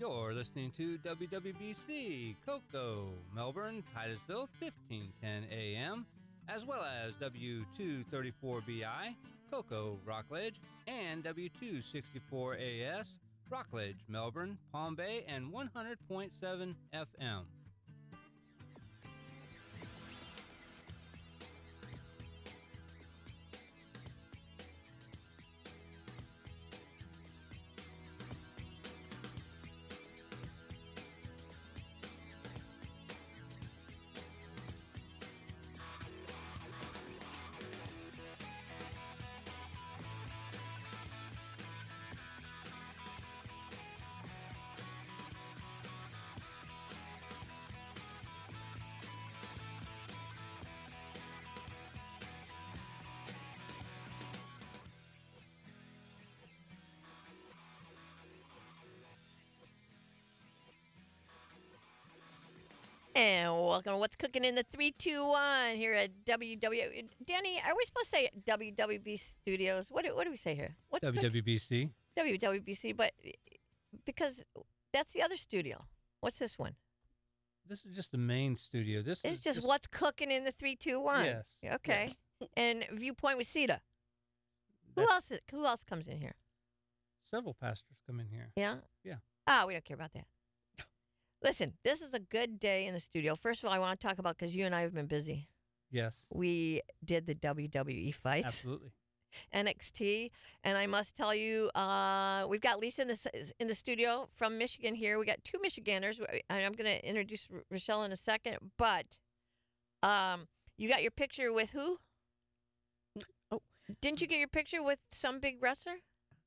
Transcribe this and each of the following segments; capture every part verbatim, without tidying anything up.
You're listening to W W B C, Cocoa, Melbourne, Titusville, fifteen ten A M, as well as W two thirty-four B I, Cocoa, Rockledge, and W two sixty-four A S, Rockledge, Melbourne, Palm Bay, and one hundred point seven F M. And welcome to What's Cooking in the three two one here at W W. Danny, are we supposed to say W W B Studios? What do, what do we say here? What's W W B C. W W B C, but because that's the other studio. What's this one? This is just the main studio. This It's is just, What's Cooking in the three two one. Yes. Okay. Yes. And Viewpoint with Sita. Who That's- else? Is, who else comes in here? Several pastors come in here. Yeah. Yeah. Ah, we don't care about that. Listen, this is a good day in the studio. First of all, I want to talk about, because you and I have been busy. Yes. We did the W W E fights. Absolutely. N X T, and I must tell you, uh, we've got Lisa in the s- in the studio from Michigan here. We got two Michiganders, and I'm going to introduce R- Rochelle in a second. But um, you got your picture with who? Oh. Didn't you get your picture with some big wrestler?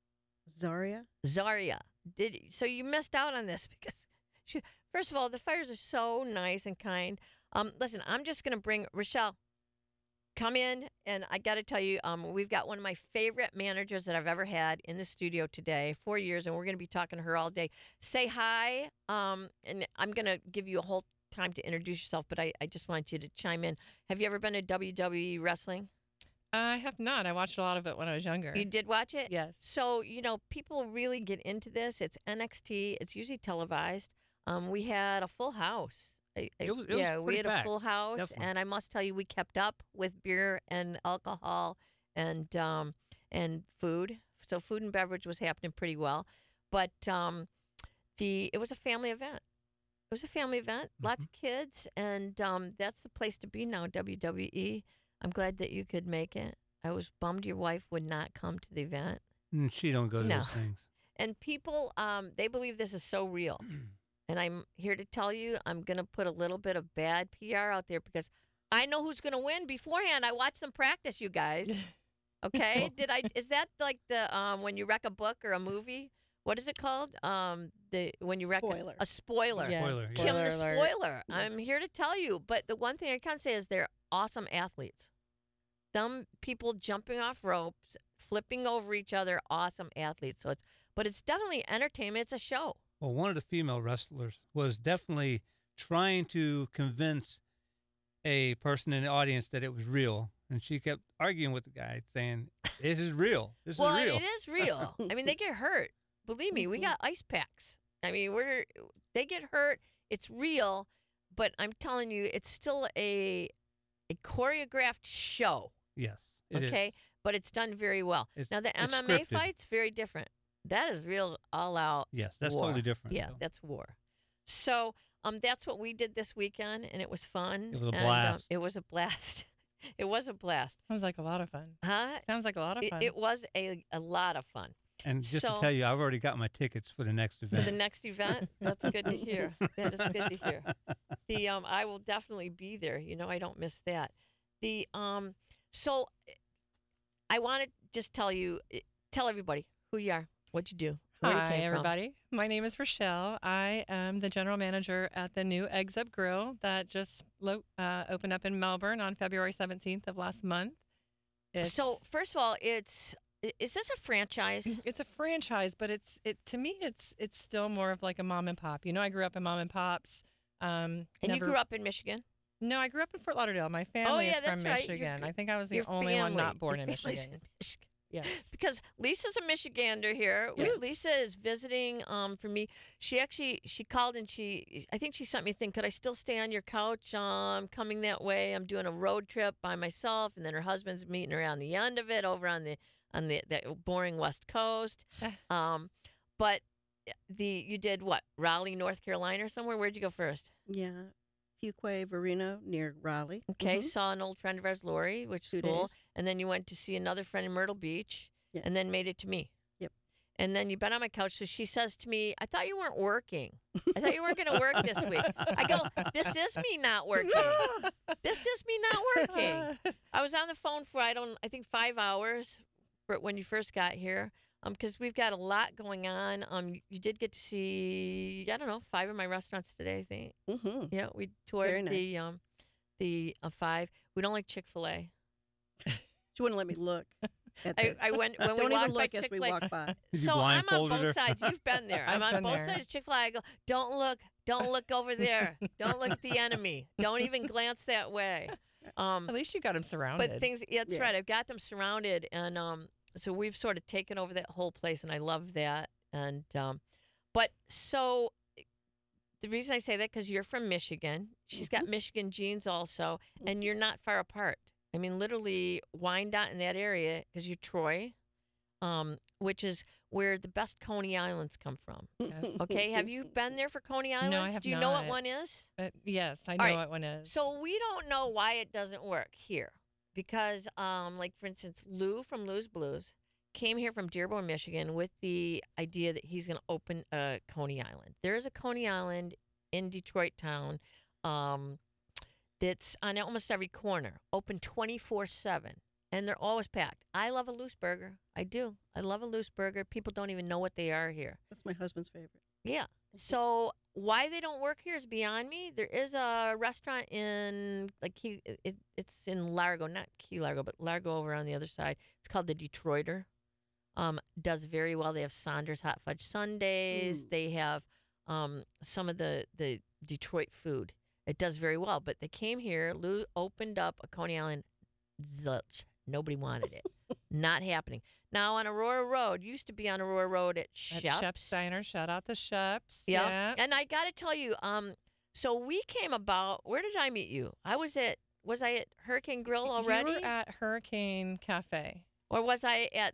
Zaria? Zarya. Did so you missed out on this because she, first of all, the fighters are so nice and kind. Um, listen, I'm just going to bring Rochelle. Come in, and I got to tell you, um, we've got one of my favorite managers that I've ever had in the studio today, four years, and we're going to be talking to her all day. Say hi, um, and I'm going to give you a whole time to introduce yourself, but I, I just want you to chime in. Have you ever been to W W E wrestling? I have not. I watched a lot of it when I was younger. You did watch it? Yes. So, you know, people really get into this. It's N X T. It's usually televised. Um, we had a full house. I- I- It was- it was yeah, we pretty had a packed, full house, definitely. and I must tell you, we kept up with beer and alcohol and um, and food. So food and beverage was happening pretty well, but um, the it was a family event. It was a family event, lots of kids, and um, that's the place to be now. W W E. I'm glad that you could make it. I was bummed your wife would not come to the event. Mm, she don't go to No. those things. And people, um, they believe this is so real. And I'm here to tell you, I'm going to put a little bit of bad P R out there because I know who's going to win beforehand. I watched them practice, you guys. Okay? Did I? Is that like the um, when you wreck a book or a movie? What is it called? Um, the when you wreck a- Spoiler. a spoiler. Yes. Spoiler, yeah. Kim the alert. spoiler. I'm here to tell you. But the one thing I can say is they're awesome athletes. Some people jumping off ropes, flipping over each other, awesome athletes. So it's, but it's definitely entertainment. It's a show. Well, one of the female wrestlers was definitely trying to convince a person in the audience that it was real. And she kept arguing with the guy, saying, this is real. This well, is real. it is real. I mean, they get hurt. Believe me, we got ice packs. I mean, we're they get hurt. It's real, but I'm telling you, it's still a a choreographed show. Yes. it is. Okay, but it's done very well. It's- now the it's M M A scripted. fight's very different. That is real, all out. Yes, that's war. totally different. Yeah, so. that's war. So um, that's what we did this weekend, and it was fun. It was a and, um, blast. it was a blast. it was a blast. Sounds like a lot of fun. Huh? Sounds like a lot of It, fun. it was a, a lot of fun. And just so- to tell you, I've already got my tickets for the next For event. the next event, that's good to hear. That is good to hear. The um, I will definitely be there. You know, I don't miss that. The um, so I want to just tell you, tell everybody who you are, what you do, where you Hi, came from. everybody. My name is Rochelle. I am the general manager at the new Eggs Up Grill that just lo- uh, opened up in Melbourne on February seventeenth of last month. It's, So first of all, it's i- is this a franchise? it's a franchise, but it's it to me it's it's still more of like a mom and pop. You know, I grew up in mom and pops. Um, And you never- grew up in Michigan. No, I grew up in Fort Lauderdale. My family yeah, is that's from right. Your- Michigan. I think I was the Your only one family- not born your in family's Michigan. Michigan. Yes. Because Lisa's a Michigander here. We- Yes. Lisa is visiting um, for me. She actually she called and she I think she sent me a thing. Could I still stay on your couch? Um, coming that way. I'm doing a road trip by myself, and then her husband's meeting her on the end of it over on the on the that boring West Coast. um, but the you did what? Raleigh, North Carolina, or somewhere? Where'd you go first? Yeah. Fuquay, Verino, near Raleigh. Okay, Mhm. saw an old friend of ours, Lori, which Two is cool. days. And then you went to see another friend in Myrtle Beach, Yeah. and then made it to me. Yep. And then you've been on my couch. So she says to me, I thought you weren't working. I thought you weren't going to work this week. I go, this is me not working. This is me not working. I was on the phone for, I don't, I think five hours for when you first got here. Um, because we've got a lot going on. Um, you did get to see, I don't know, five of my restaurants today, I think. Mhm. Yeah, we toured Very nice. the um, the uh, five. We don't like Chick Fil A. She wouldn't let me look. At I, the, I went when don't we even walked by look as we Chick-fil-A. walk by. Did you So I'm on blindfolded both her? sides. You've been there. I'm I've on been both there. sides. Chick Fil A. I go, don't look, don't look over there. Don't look at the enemy. Don't even glance that way. Um, At least you got him surrounded. but things. Yeah, that's Yeah. right. I've got them surrounded, and um, so we've sort of taken over that whole place, and I love that. And um, but so the reason I say that because you're from Michigan. She's got Michigan genes also, and you're not far apart. I mean, literally Wyandotte in that area because you're Troy, um, which is where the best Coney Islands come from. Okay, have you been there for Coney I Islands? have Do you know what not. one is? Uh, yes, I know right. what one is. So we don't know why it doesn't work here because, um, like for instance, Lou from Lou's Blues came here from Dearborn, Michigan, with the idea that he's going to open a Coney Island. There is a Coney Island in Detroit town um, that's on almost every corner, open twenty-four seven, and they're always packed. I love a loose burger. I do. I love a loose burger. People don't even know what they are here. That's my husband's favorite. Yeah. So why they don't work here is beyond me. There is a restaurant in like Key, it, it's in Largo, not Key Largo, but Largo over on the other side. It's called the Detroiter. Um, does very well. They have Saunders hot fudge sundaes. Mm. They have um, some of the the Detroit food. It does very well. But they came here. Lou opened up a Coney Island. Zilch. Nobody wanted it. Not happening. Now on Aurora Road, used to be on Aurora Road at At Shep's. Shep's Diner. Shout out to Shep's. Yeah. Yeah. And I got to tell you, um, so we came about. Where did I meet you? I was at. Was I at Hurricane Grill already, You were at Hurricane Cafe. or was I at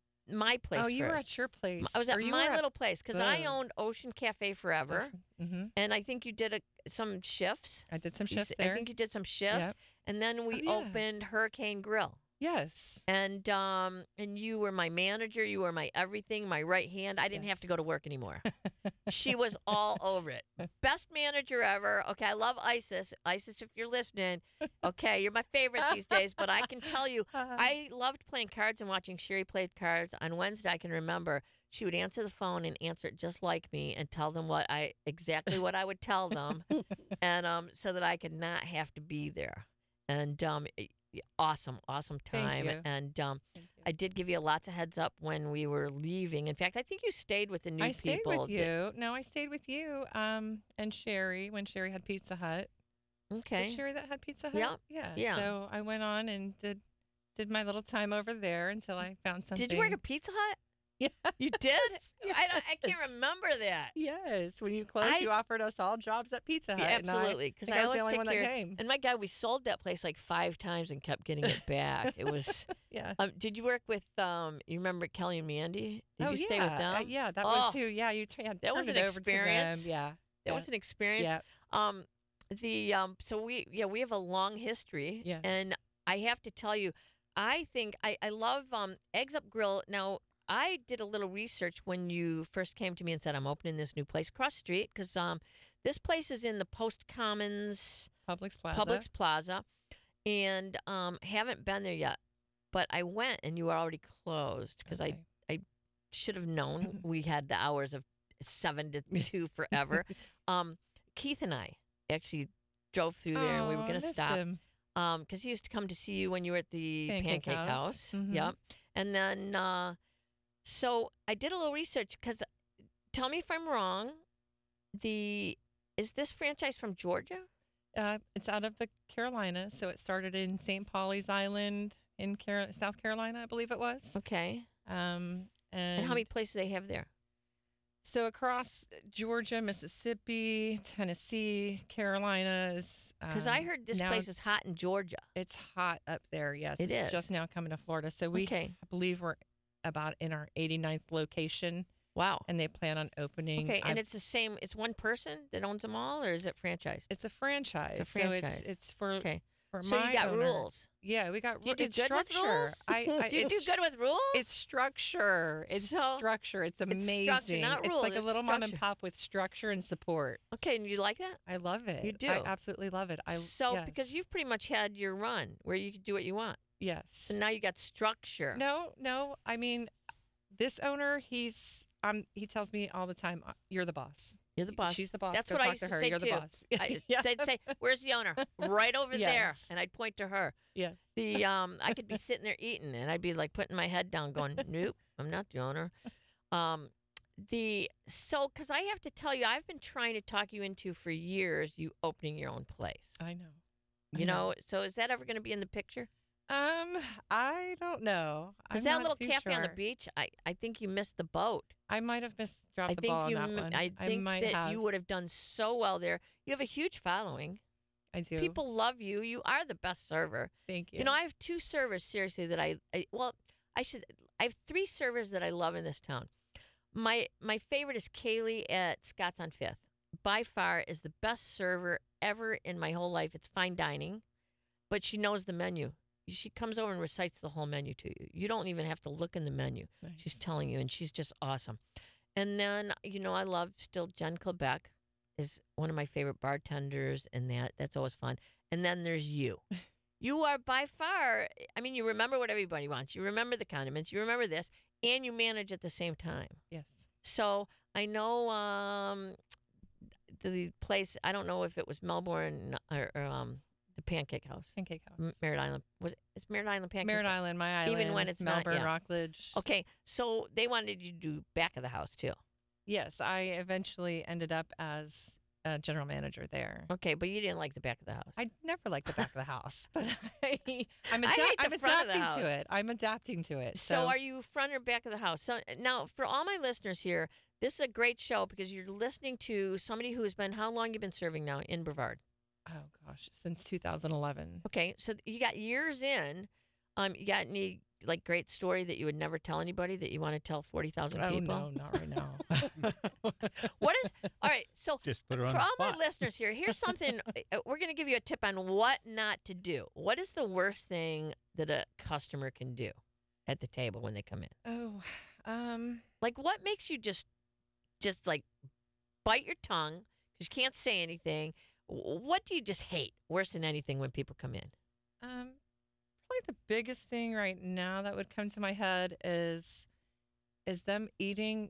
my place? Oh, you were first? at your place. I was at Or you my were at little place because I the- owned Ocean Cafe forever, Mm-hmm. and I think you did a, some shifts. I did some You shifts s- there. I think you did some shifts, Yep. and then we Oh, yeah. opened Hurricane Grill. Yes. And um and you were my manager, you were my everything, my right hand. I didn't have to Yes. go to work anymore. She was all over it. Best manager ever. Okay, I love Isis. Isis, if you're listening, okay, you're my favorite these days. But I can tell you, I loved playing cards and watching Sherry play cards. On Wednesday, I can remember she would answer the phone and answer it just like me and tell them what I exactly what I would tell them, and um so that I could not have to be there. And um. It, Awesome, awesome Thank time. you. And um, Thank you. I did give you lots of heads up when we were leaving. In fact, I think you stayed with the new I stayed people. with you. No, I stayed with you um, and Sherry when Sherry had Pizza Hut. Was Okay. it Sherry that had Pizza Hut? Yeah, Yeah. yeah. So I went on and did did my little time over there until I found something. Did you work at Pizza Hut? Yeah. You did? I, don't, I can't Yes. remember that. Yes. When you closed, I- you offered us all jobs at Pizza Hut. Yeah, and I- absolutely. I, Because think I, I was always the only take one that care. came. And my God, we sold that place like five times and kept getting it back. It was. Yeah. Um, did you work with? Um, you remember Kelly and Mandy? Did oh, you yeah. stay with them? Uh, yeah. That Oh, was who. Yeah. You t- had that was turned an it over experience. to them. Yeah. That yeah. was an experience. Yeah. Um, the um, so we yeah we have a long history. Yes. And I have to tell you, I think I I love um Eggs Up Grill. Now I did a little research when you first came to me and said I'm opening this new place across the street because um this place is in the Post Commons Publix Plaza. Publix Plaza, and um haven't been there yet. But I went and you were already closed because Okay. I should have known we had the hours of seven to two forever. um, Keith and I actually drove through there and we were Oh, I going to missed stop him. um because he used to come to see you when you were at the Pancake Pancake, House. House. Mhm. Yep. And then uh, so I did a little research because tell me if I'm wrong. The is this franchise from Georgia? Uh, it's out of the Carolinas, so it started in Saint Pauli's Island in Car- South Carolina, I believe it was. Okay. Um, and, And how many places they have there? So across Georgia, Mississippi, Tennessee, Carolinas. Because I um, heard this now place is hot in Georgia. It's hot up there. Yes, It it's is. just now coming to Florida. So we Okay. I believe we're about in our eighty-ninth location, Wow. and they plan on opening. Okay, and I've- it's the same. It's one person that owns them all, or is it franchised? it's a franchise. It's a So franchise. it's it's for Okay. for So my you got owner. rules. Yeah, we got Do you ru- do it's good with structure. rules? I, I Do you do it's, good with rules? It's structure. It's So, structure. It's it's amazing. structure, not it's rules, like a it's little mom and structure. pop with structure and support. Okay, and you like that? I love it. You do? I absolutely love it. I so because yes. you've pretty much had your run where you can do what you want. yes. So now you got structure. No, no. I mean, this owner, he's um, he tells me all the time, "Uh, "You're the boss. You're the boss. She's the boss. That's Go what I talk used to to her. say You're too. the boss." I, yeah. I'd say, "Where's the owner?" Right over there, Yes. and I'd point to her. Yes. The um, I could be sitting there eating, and I'd be like putting my head down, going, "Nope, I'm not the owner." Um, the so because I have to tell you, I've been trying to talk you into for years. You opening your own place, I know. I you know. So is that ever going to be in the picture? Um, I don't know. Because I'm that not little too cafe on the sure. beach, I, I think you missed the boat. I might have missed dropped I the think ball you, on that m- one. I think might that have. you would have done so well there. You have a huge following. I do. People love you. You are the best server. Thank you. You know, I have two servers seriously that I, I well, I should. I have three servers that I love in this town. My my favorite is Kaylee at Scott's on Fifth. By far is the best server ever in my whole life. It's fine dining, but she knows the menu. She comes over and recites the whole menu to you. You don't even have to look in the menu. She's Nice. telling you, and she's just awesome. And then, you know, I love still Jen Quebec is one of my favorite bartenders, and that that's always fun. And then there's you. You are by far, I mean, you remember what everybody wants. You remember the condiments. You remember this, and you manage at the same time. Yes. So I know um, the place, I don't know if it was Melbourne or, or um, the Pancake House. Pancake House. M- Merritt Island. Was Is Merritt Island Pancake Merritt House? Island, my island. Even when it's not, Melbourne, yeah. Rockledge. Okay, so they wanted you to do back of the house too. Yes, I eventually ended up as a general manager there. Okay, but you didn't like the back of the house. I never liked the back of the house, but I, I'm, I adap- hate the I'm front of the adapting house. to it. I'm adapting to it. So, are you front or back of the house? So now, for all my listeners here, this is a great show because you're listening to somebody who's been how long you been serving now in Brevard? Oh gosh, since two thousand eleven. Okay, so you got years in. Um, you got any like great story that you would never tell anybody that you want to tell forty thousand Oh people? no, not right now. What is all right? So Just put her on for the all spot. my listeners here, here's something uh, we're going to give you a tip on what not to do. What is the worst thing that a customer can do at the table when they come in? Oh, um, Like, what makes you just, just like, bite your tongue because you can't say anything? W- What do you just hate worse than anything when people come in? um, probably the biggest thing right now that would come to my head is, is them eating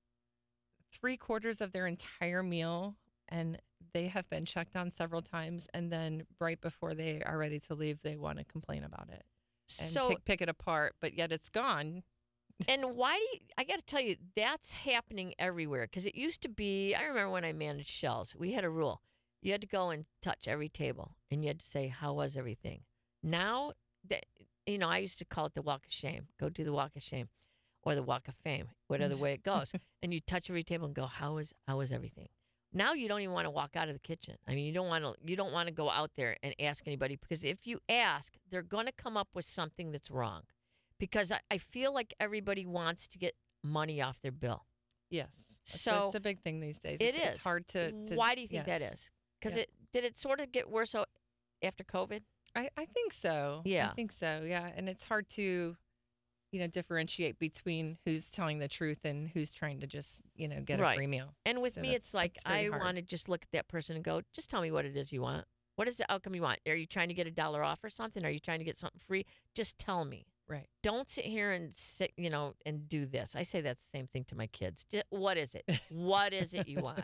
three quarters of their entire meal, and they have been checked on several times, and then right before they are ready to leave, they want to complain about it and So, pick, pick it apart, but yet it's gone. and why do you, I got to tell you, that's happening everywhere because it used to be, I remember when I managed Shells, we had a rule. You had to go and touch every table and you had to say, how was everything? Now, that you know, I used to call it the walk of shame. Go do the walk of shame or the walk of fame, whatever way it goes. And you touch every table and go, how is, how is everything? Now you don't even want to walk out of the kitchen. I mean, you don't want to you don't want to go out there and ask anybody because if you ask, they're going to come up with something that's wrong. Because I, I feel like everybody wants to get money off their bill. Yes. It's, So, it's a big thing these days. it it's, is. It's hard to, to. Why do you think that yes. is? Because Yeah. it did it sort of get worse o- after COVID? I, I think so. Yeah. I think so. Yeah. And it's hard to, you know, differentiate between who's telling the truth and who's trying to just, you know, get Right. a free meal. And with So me, that's- it's like that's really I hard. want to just look at that person and go, just tell me what it is you want. What is the outcome you want? Are you trying to get a dollar off or something? Are you trying to get something free? Just tell me. Right. Don't sit here and sit, you know, and do this. I say that the same thing to my kids. Ju- What is it? What is it you want?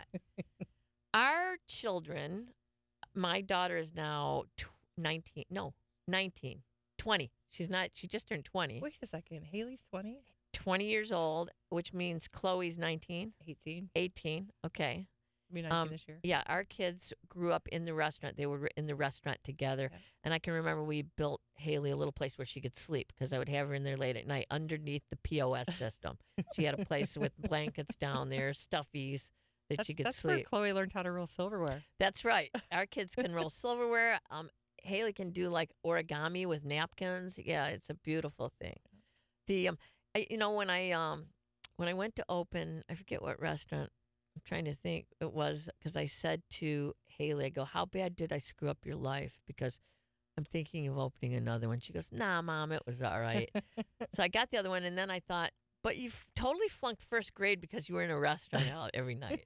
Our children, my daughter is now tw- nineteen, no, nineteen, twenty. She's not, she just turned twenty. Wait a second. Haley's twenty? twenty years old, which means Chloe's nineteen, eighteen? eighteen. Okay. Be nineteen Um, this year. Yeah, our kids grew up in the restaurant. They were in the restaurant together. Yeah. And I can remember we built Haley a little place where she could sleep because I would have her in there late at night underneath the P O S system. She had a place with blankets down there, stuffies that That's, she could that's where sleep. Chloe learned how to roll silverware. That's right. Our kids can roll silverware. Um, Haley can do like origami with napkins. Yeah, it's a beautiful thing. The um, I, you know when I um when I went to open, I forget what restaurant. I'm trying to think. It was because I said to Haley, I go, "How bad did I screw up your life?" Because I'm thinking of opening another one. She goes, "Nah, Mom, it was all right." So I got the other one, and then I thought, "But you f- totally flunked first grade because you were in a restaurant out every night."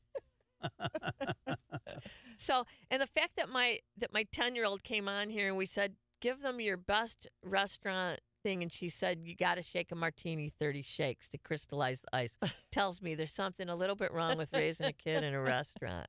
So, and the fact that my that my ten year old came on here and we said, "Give them your best restaurant thing," and she said, "You got to shake a martini thirty shakes to crystallize the ice," tells me there's something a little bit wrong with raising a kid in a restaurant.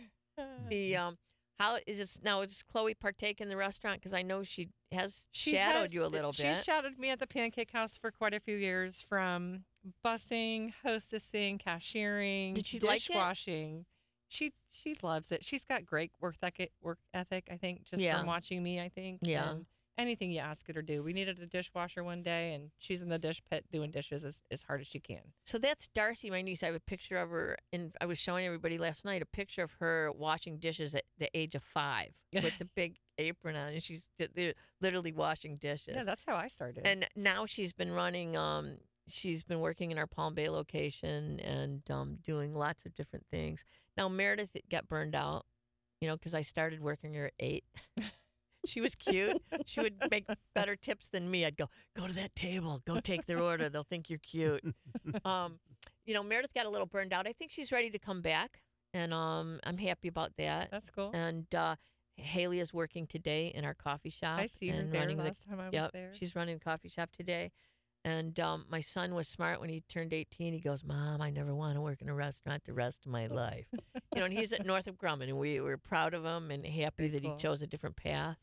The um, how is this now? Does Chloe partake in the restaurant? Because I know she has She shadowed has- you a little bit. She's shadowed me at the Pancake House for quite a few years, from bussing, hostessing, cashiering, Did she like it? dishwashing. She she loves it. She's got great work ethic. Work ethic, I think, just Yeah. from watching me. I think. Yeah. And anything you ask her to do. We needed a dishwasher one day, and she's in the dish pit doing dishes as, as hard as she can. So that's Darcy, my niece. I have a picture of her, and I was showing everybody last night a picture of her washing dishes at the age of five with the big apron on, and she's th- they're literally washing dishes. Yeah, that's how I started. And now she's been running. Um, she's been working in our Palm Bay location and um, doing lots of different things. Now Meredith got burned out, you know, because I started working her at eight. She was cute. She would make better tips than me. I'd go, go to that table, go take their order. They'll think you're cute. Um, you know, Meredith got a little burned out. I think she's ready to come back, and um, I'm happy about that. That's cool. And uh, Haley is working today in our coffee shop. I see her and there running the last time I was Yep, there. she's running the coffee shop today. And um, my son was smart when he turned eighteen. He goes, "Mom, I never want to work in a restaurant the rest of my life." You know, and he's at Northrop Grumman, and we were proud of him and happy Very that cool. he chose a different path.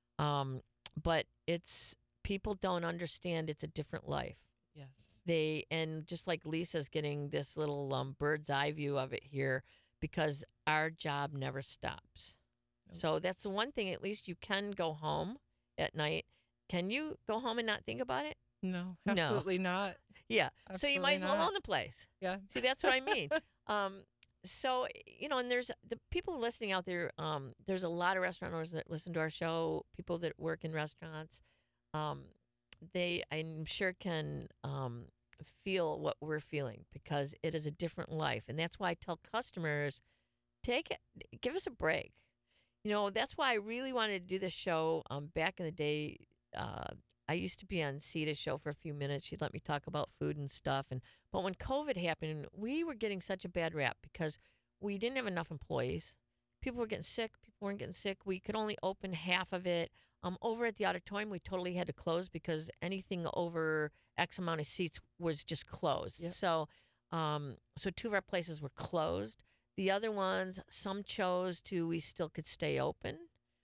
Um, but it's people don't understand it's a different life. Yes. They and just like Lisa's getting this little um, bird's eye view of it here because our job never stops. Nope. So that's the one thing. At least you can go home at night. Can you go home and not think about it? No, No. absolutely not. Yeah. so you might as Absolutely well not. own the place. Yeah. See, that's what I mean. um, so you know, and there's the people listening out there. Um, there's a lot of restaurant owners that listen to our show. People that work in restaurants. Um, they, I'm sure, can um, feel what we're feeling because it is a different life, and that's why I tell customers, take it, give us a break. You know, that's why I really wanted to do this show. Um, back in the day, uh, I used to be on Sita's show for a few minutes. She'd let me talk about food and stuff. And but when COVID happened, we were getting such a bad rap because we didn't have enough employees. People were getting sick. People weren't getting sick. We could only open half of it. Um, over at the auditorium, we totally had to close because anything over X amount of seats was just closed. Yep. So, um, so two of our places were closed. The other ones, some chose to. We still could stay open.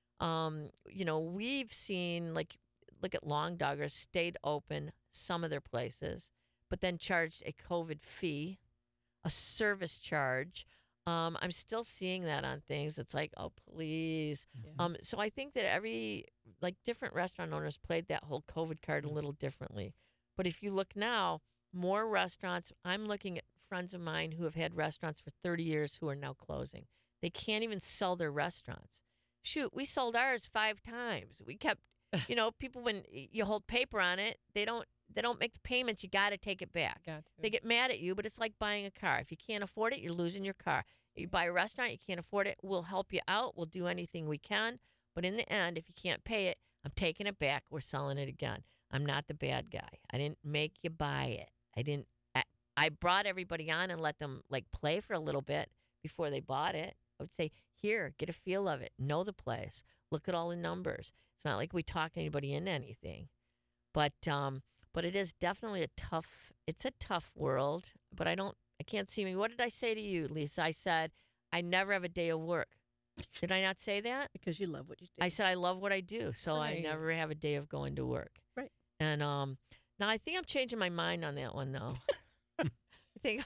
Um, you know, we've seen like. Look at Long Doggers, stayed open some of their places, but then charged a COVID fee, a service charge. Um, I'm still seeing that on things. It's like, oh, please. Yeah. Um, so I think that every, like different restaurant owners played that whole COVID card a little differently. But if you look now, more restaurants, I'm looking at friends of mine who have had restaurants for thirty years who are now closing. They can't even sell their restaurants. Shoot, we sold ours five times. We kept you know, people when you hold paper on it, they don't they don't make the payments. You got to take it back. Got to. They get mad at you, but it's like buying a car. If you can't afford it, you're losing your car. You buy a restaurant, you can't afford it. We'll help you out. We'll do anything we can. But in the end, if you can't pay it, I'm taking it back. We're selling it again. I'm not the bad guy. I didn't make you buy it. I didn't. I, I brought everybody on and let them like play for a little bit before they bought it. I would say, here, get a feel of it. Know the place. Look at all the numbers. It's not like we talked anybody into anything, but um, but it is definitely a tough. It's a tough world. But I don't. I can't see me. What did I say to you, Lisa? I said I never have a day of work. Did I not say that? Because you love what you do. I said I love what I do, so I right. never have a day of going to work. Right. And um, now I think I'm changing my mind on that one though. I think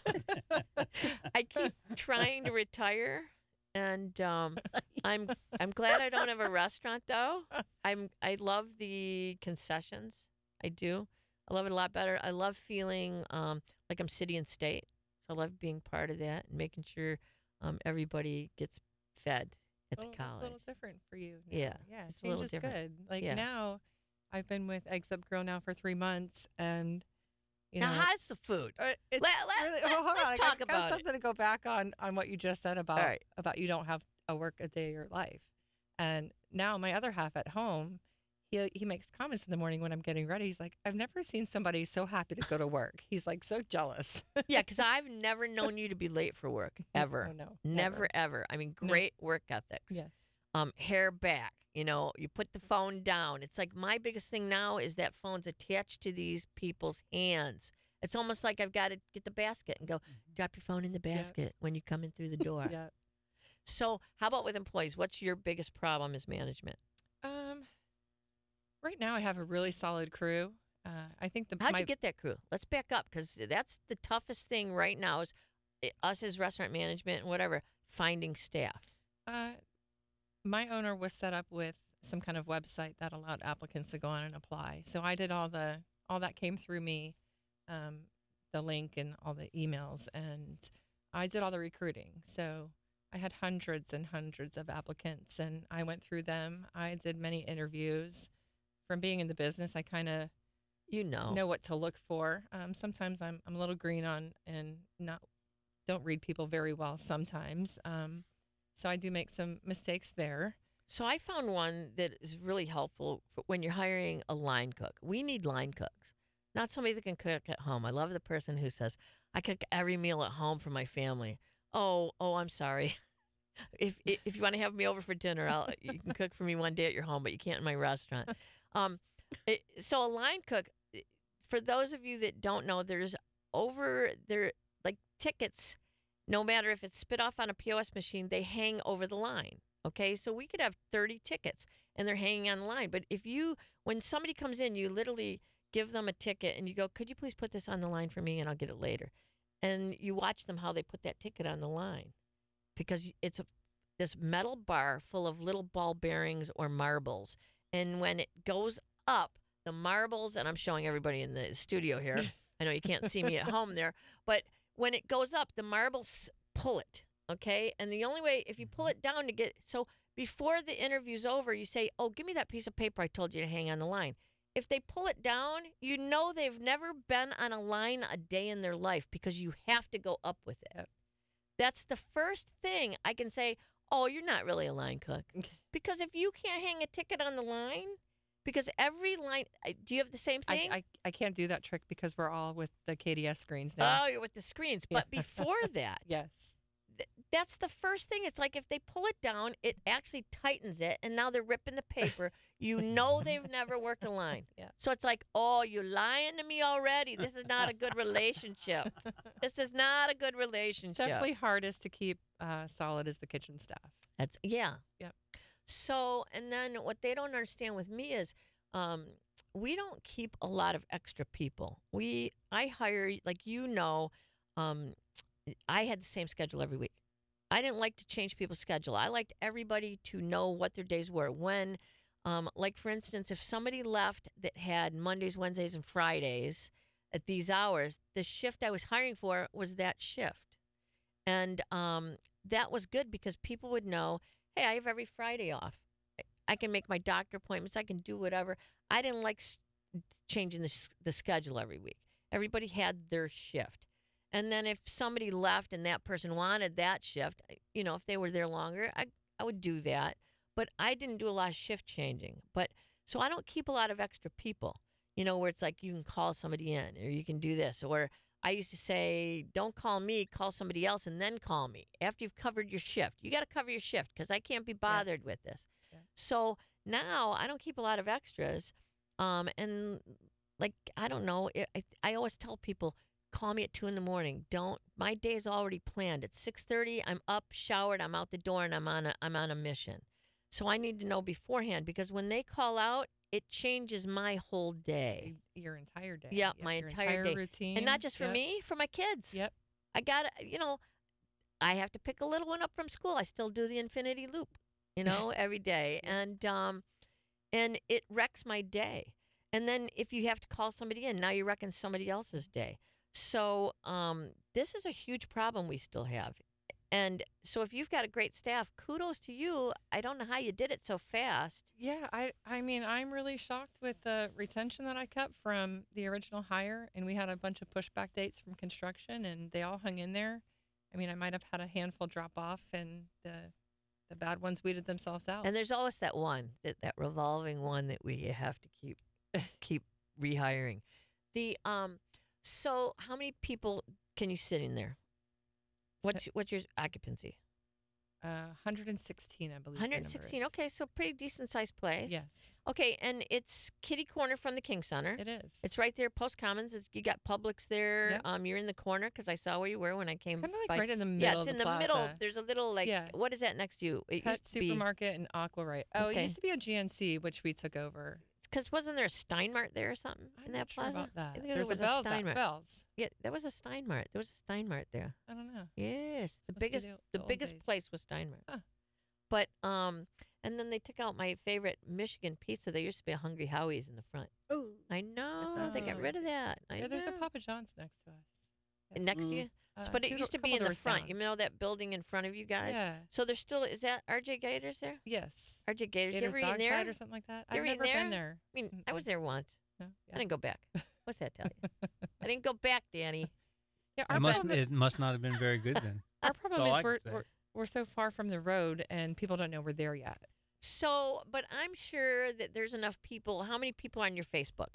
I keep trying to retire, and um, I'm I'm glad I don't have a restaurant though. I'm I love the concessions. I do. I love it a lot better. I love feeling um, like I'm city and state. So I love being part of that and making sure um, everybody gets fed at Oh, the that's a college. little different for you. now. Yeah, Yeah. it's a Change little is different. good. Like Yeah. now, I've been with Eggs Up Grill now for three months, and you Now, know, how's the food? uh, it's Let- let- really, let- well, hold let's on. I talk got, got about it. something to go back on on what you just said about right. about you don't have a work a day of your life, and now my other half at home. He, he makes comments in the morning when I'm getting ready. He's like, I've never seen somebody so happy to go to work. He's like so jealous. Yeah, because I've never known you to be late for work, ever. Oh, no. Never, ever. I mean, No. great work ethics. Yes. Um, hair back. You know, you put the phone down. It's like my biggest thing now is that phone's attached to these people's hands. It's almost like I've got to get the basket and go, drop your phone in the Yeah. basket when you come in through the door. Yeah. So, how about with employees? What's your biggest problem as management? Um, right now I have a really solid crew. Uh, I think the How'd my, you get that crew? Let's back up because that's the toughest thing right now is eh, us as restaurant management and whatever, finding staff. uh, my owner was set up with some kind of website that allowed applicants to go on and apply. So I did all the all that came through me, um, the link and all the emails, and I did all the recruiting. So I had hundreds and hundreds of applicants, and I went through them. I did many interviews. From being in the business, I kind of You know. know what to look for. Um, sometimes I'm I'm a little green on and not don't read people very well sometimes. Um, so I do make some mistakes there. So I found one that is really helpful for when you're hiring a line cook. We need line cooks, not somebody that can cook at home. I love the person who says, "I cook every meal at home for my family." Oh, oh, I'm sorry. if if, if you want to have me over for dinner, I'll you can cook for me one day at your home, but you can't in my restaurant. Um, it, so a line cook, for those of you that don't know, there's over there like tickets. No matter if it's spit off on a P O S machine, they hang over the line. Okay, so we could have thirty tickets and they're hanging on the line. But if you, when somebody comes in, you literally give them a ticket and you go, could you please put this on the line for me and I'll get it later. And you watch them how they put that ticket on the line because it's a, this metal bar full of little ball bearings or marbles. And when it goes up, the marbles, and I'm showing everybody in the studio here. I know you can't see me at home there, but when it goes up, the marbles pull it. Okay. And the only way, if you pull it down to get, so before the interview's over, you say, oh, give me that piece of paper I told you to hang on the line. If they pull it down, you know they've never been on a line a day in their life because you have to go up with it. That's the first thing I can say, oh, you're not really a line cook. Because if you can't hang a ticket on the line, because every line, I- do you have the same I, thing? I I can't do that trick because we're all with the K D S screens now. Oh, you're with the screens. But before that, Yes. th- that's the first thing. It's like if they pull it down, it actually tightens it, and now they're ripping the paper. You know they've never worked a line. Yeah. So it's like, oh, you're lying to me already. This is not a good relationship. This is not a good It's relationship. definitely hardest to keep uh, solid as the kitchen staff. That's yeah. Yep. So, and then what they don't understand with me is um, we don't keep a lot of extra people. We I hire, like you know, um, I had the same schedule every week. I didn't like to change people's schedule. I liked everybody to know what their days were. When, um, like for instance, if somebody left that had Mondays, Wednesdays, and Fridays at these hours, the shift I was hiring for was that shift. And um, that was good because people would know, hey, I have every Friday off. I can make my doctor appointments. I can do whatever. I didn't like s- changing the, s- the schedule every week. Everybody had their shift. And then if somebody left and that person wanted that shift, I- you know, if they were there longer, I, I would do that. But I didn't do a lot of shift changing. But so I don't keep a lot of extra people, you know, where it's like you can call somebody in or you can do this. Or I used to say, don't call me, call somebody else and then call me after you've covered your shift. You got to cover your shift because I can't be bothered with this. Yeah. So now I don't keep a lot of extras. Um, and like, I don't know, it, I, I always tell people, call me at two in the morning. Don't, my day's already planned. At six thirty, I'm up, showered, I'm out the door and I'm on a, I'm on a mission. So I need to know beforehand because when they call out, it changes my whole day. Your entire day. Yeah, Yep, my your entire day. routine. And not just for Yep. me, for my kids. Yep. I got to, you know, I have to pick a little one up from school. I still do the infinity loop, you know, every day. And, um, and it wrecks my day. And then if you have to call somebody in, now you're wrecking somebody else's day. So um, this is a huge problem we still have. And so if you've got a great staff, kudos to you. I don't know how you did it so fast. Yeah, I I mean, I'm really shocked with the retention that I kept from the original hire, and we had a bunch of pushback dates from construction, and they all hung in there. I mean, I might have had a handful drop off, and the the bad ones weeded themselves out. And there's always that one, that, that revolving one that we have to keep keep rehiring. The um, so how many people can you sit in there? What's what's your occupancy? uh, one hundred sixteen, I believe. the one number hundred sixteen. is. Okay, so pretty decent sized place. Yes, Okay, and it's kitty corner from the King Center. it is. It's right there, Post Commons. It's, you got Publix there. Yep. Um, you're in the corner because I saw where you were when I came. kind of like by. right in the middle. Yeah, it's of in the, the middle. plaza. There's a little like, Yeah. what is that next to you? It Pet used to be supermarket and Aqua Right. Oh, Okay. it used to be a G N C, which we took over. because wasn't there a Steinmart there or something I'm in that not sure plaza? about that. I think There's there was a Bell's. a at Steinmart. Bell's. Yeah, there was a Steinmart. There was a Steinmart there. I don't know. Yes, the Must be biggest the- the, the old biggest days. place was Steinmart. Huh. But um, and then they took out my favorite Michigan pizza. There used to be a Hungry Howie's in the front. Oh, I know our they got favorite. rid of that. I Yeah, there's a know. Papa John's next to us. Yeah. next to Mm. you. Uh, but it two used do- to be couple in the doors front. down. You know that building in front of you guys. Yeah. So there's still is that R J Gators there? Yes. R J Gators. You Gators ever eat in Dog there? Side or something like that. You I've ever eaten never there? been there. I mean, Mm, I was I- there once. No. I Yeah. didn't go back. What's that tell you? I didn't go back, Danny. Yeah, our It must problem, it must not have been very good then. our problem all I is we're, can say. we're we're so far from the road, and people don't know we're there yet. So, but I'm sure that there's enough people. How many people are on your Facebook?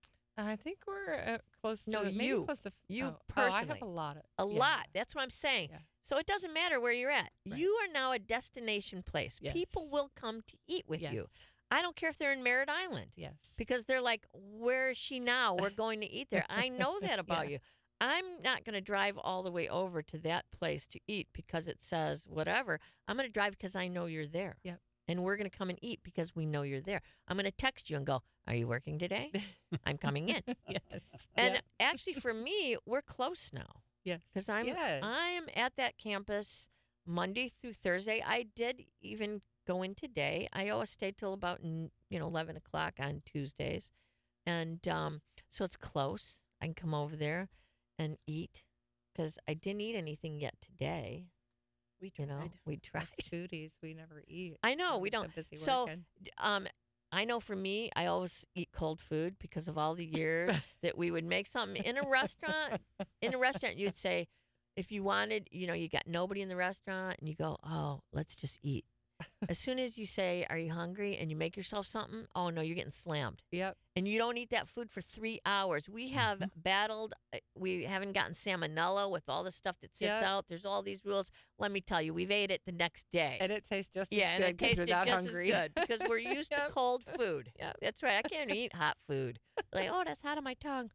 I think we're uh, close to No, maybe you. close to You oh, oh, I personally. have a lot of A yeah. lot. That's what I'm saying. Yeah. So it doesn't matter where you're at. Right. You are now a destination place. People Yes. will come to eat with Yes. you. I don't care if they're in Merritt Island. Yes. Because they're like, where is she now? We're going to eat there. I know that about Yeah. you. I'm not going to drive all the way over to that place to eat because it says whatever. I'm going to drive because I know you're there. Yep. And we're going to come and eat because we know you're there. I'm going to text you and go, are you working today? I'm coming in. yes. And Yep. actually, for me, we're close now yes. because I'm yes. I'm at that campus Monday through Thursday. I did even go in today. I always stay till about n- you know eleven o'clock on Tuesdays, and um, so it's close. I can come over there and eat because I didn't eat anything yet today. we You tried. know, we tried. Us foodies, we never eat. I know, so we we're so don't. busy So, working. Um, I know for me, I always eat cold food because of all the years that we would make something in a restaurant. In a restaurant, you'd say, if you wanted, you know, you got nobody in the restaurant, and you go, oh, let's just eat. As soon as you say, are you hungry, and you make yourself something, oh no, you're getting slammed. Yep. And you don't eat that food for three hours. We have battled, uh, we haven't gotten salmonella with all the stuff that sits Yep. out. There's all these rules. Let me tell you, we've ate it the next day. And it tastes just Yeah, as and good it 'cause you're tasted that just hungry. as good because we're used to Yep. cold food. Yep. That's right. I can't eat hot food. Like, oh, that's hot on my tongue.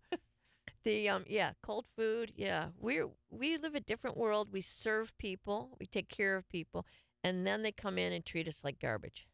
The um, yeah, cold food. Yeah, we're we live a different world. We serve people. We take care of people, and then they come in and treat us like garbage.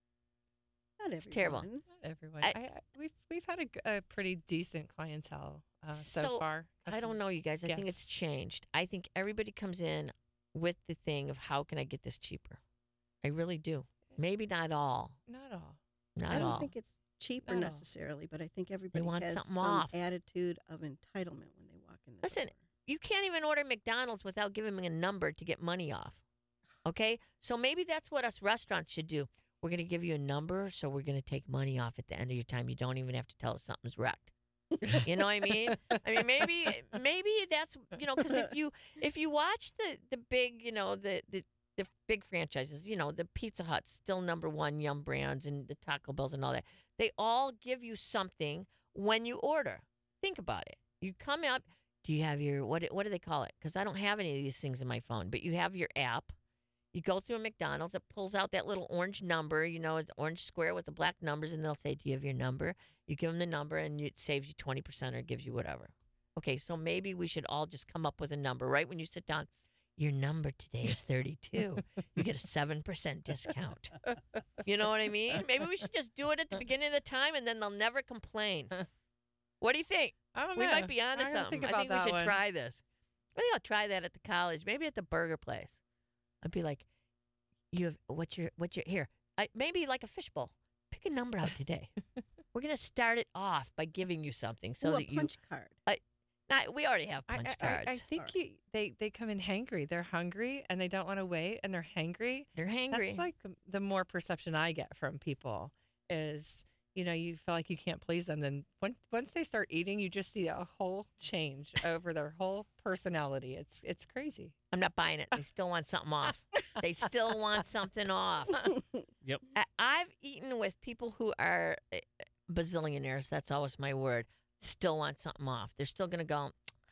Not It's terrible. everyone. Not everyone. I- I, I, we've we've had a, g- a pretty decent clientele uh, so, So, far. I don't know, you guys. I think it's Yes. changed. I think everybody comes in with the thing of how can I get this cheaper. I really do. Maybe not all. Not all. Not I don't all. think it's cheaper No. necessarily, but I think everybody want has something some off. attitude of entitlement when they walk in the Listen, door. You can't even order McDonald's without giving me a number to get money off. Okay? So maybe that's what us restaurants should do. We're going to give you a number, so we're going to take money off at the end of your time. You don't even have to tell us something's wrecked. You know what I mean? I mean, maybe maybe that's, you know, because if you if you watch the the big, you know, the the the big franchises, you know, the Pizza Hut's still number one, Yum Brands, and the Taco Bells and all that. They all give you something when you order. Think about it. You come up. Do you have your what? What do they call it? Because I don't have any of these things in my phone. But you have your app. You go through a McDonald's. It pulls out that little orange number. You know, it's orange square with the black numbers, and they'll say, "Do you have your number?" You give them the number, and it saves you twenty percent or gives you whatever. Okay, so maybe we should all just come up with a number right when you sit down. Your number today is thirty-two. You get a seven percent discount. You know what I mean? Maybe we should just do it at the beginning of the time, and then they'll never complain. What do you think? I don't We know. might be onto I gotta something. think I about think we that should one. try this. Maybe I'll try that at the college. Maybe at the burger place. I'd be like, "You have what's your what's your here? I, maybe like a fishbowl. Pick a number out today. We're gonna start it off by giving you something so Ooh, that a punch card. you. Not, we already have I, punch I, I- cards. I think you, they, they come in hangry. They're hungry and they don't want to wait and they're hangry. They're hangry. That's like the, the more perception I get from people is, you know, you feel like you can't please them. Then once once they start eating, you just see a whole change over their whole personality. It's it's crazy. I'm not buying it. They still want something off. They still want something off. Yep. I, I've eaten with people who are uh, bazillionaires. That's always my word. Still want something off. They're still going to go,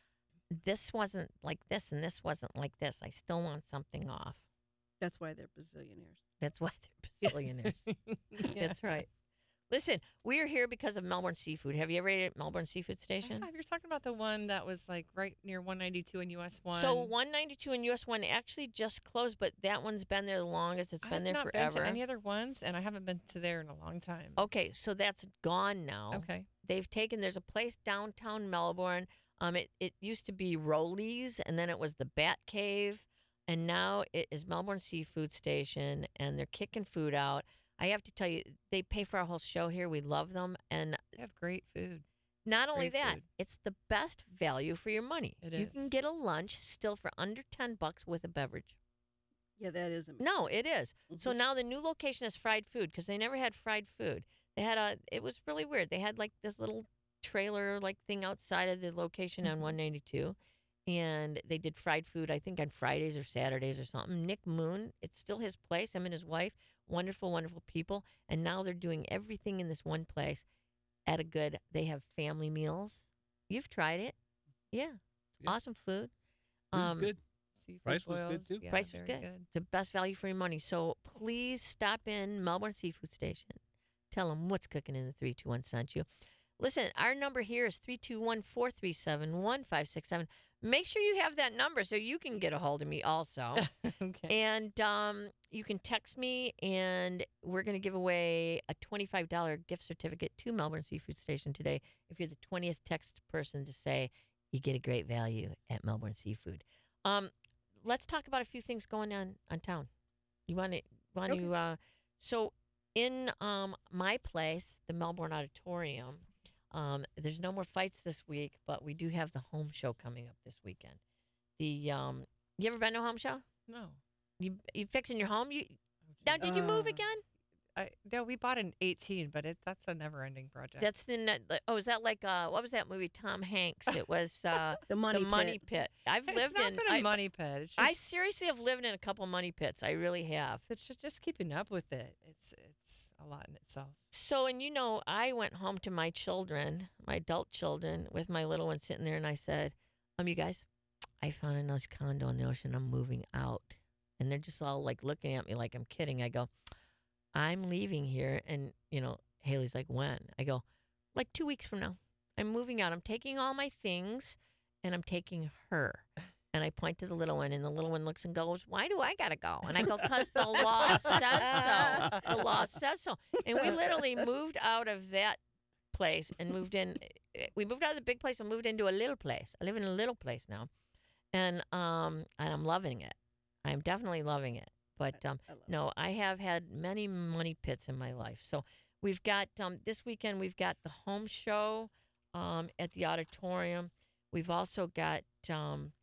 this wasn't like this and this wasn't like this. I still want something off. That's why they're bazillionaires. That's why they're bazillionaires. Yeah. That's right. Listen, we are here because of Melbourne Seafood. Have you ever ate at Melbourne Seafood Station? Yeah, you're talking about the one that was like right near one ninety-two and U S one. So one ninety-two and U S one actually just closed, but that one's been there the longest. It's I been have there not forever. been to any other ones, and I haven't been to there in a long time. Okay, so that's gone now. Okay. They've taken, there's a place downtown Melbourne. Um, it, it used to be Rollies, and then it was the Bat Cave, and now it is Melbourne Seafood Station, and they're kicking food out. I have to tell you, they pay for our whole show here. We love them, and They have great food. not only Great that, food. it's the best value for your money. It you can is. get a lunch still for under ten bucks with a beverage. Yeah, that is amazing. No, it is. So Mhm. now the new location is fried food because they never had fried food. They had a, it was really weird. They had like this little trailer like thing outside of the location on Mhm. one ninety-two. And they did fried food, I think on Fridays or Saturdays or something. Nick Moon, it's still his place. Him and his wife, wonderful, wonderful people. And now they're doing everything in this one place at a good, they have family meals. You've tried it. Yeah. Yeah. Awesome food. Food's good. Seafood Price was good, boils. too. Yeah, Price was very good. The best value for your money. So please stop in Melbourne Seafood Station. Tell them what's cooking in the three two one sent you. Listen, our number here is three two one, four three seven, one five six seven. Make sure you have that number so you can get a hold of me also. Okay. And um, you can text me, and we're going to give away a twenty-five dollars gift certificate to Melbourne Seafood Station today if you're the twentieth text person to say you get a great value at Melbourne Seafood. Um, let's talk about a few things going on on town. You want to want Okay. to uh, so in um, my place, the Melbourne Auditorium. Um, there's no more fights this week, but we do have the home show coming up this weekend. The um, you ever been to a home show? No. You you fixing your home? You now? Did you move Uh, again? I, no, we bought an eighteen, but it that's a never-ending project. That's the ne- like- oh, is that like uh, what was that movie? Tom Hanks. It was uh, The money the Money pit. Pit. I've it's lived not in. been a I, money pit. It's I just, seriously have lived in a couple money pits. I really have. it's ju- just keeping up with it. It's it's a lot in itself. So, and you know, I went home to my children, my adult children, with my little one sitting there, and I said, "Um, you guys, I found a nice condo in the ocean. I'm moving out." And they're just all like looking at me like I'm kidding. I go, "I'm leaving here," and you know, Haley's like, "When?" I go, "Like two weeks from now. I'm moving out. I'm taking all my things, and I'm taking her." And I point to the little one, and the little one looks and goes, "Why do I gotta go?" And I go, "'Cause the law says so. The law says so." And we literally moved out of that place and moved in. We moved out of the big place and moved into a little place. I live in a little place now, and um, and I'm loving it. I'm definitely loving it. But um, I love it. no, I have had many money pits in my life. So we've got um, this weekend. We've got the home show um, at the auditorium. We've also got. Um,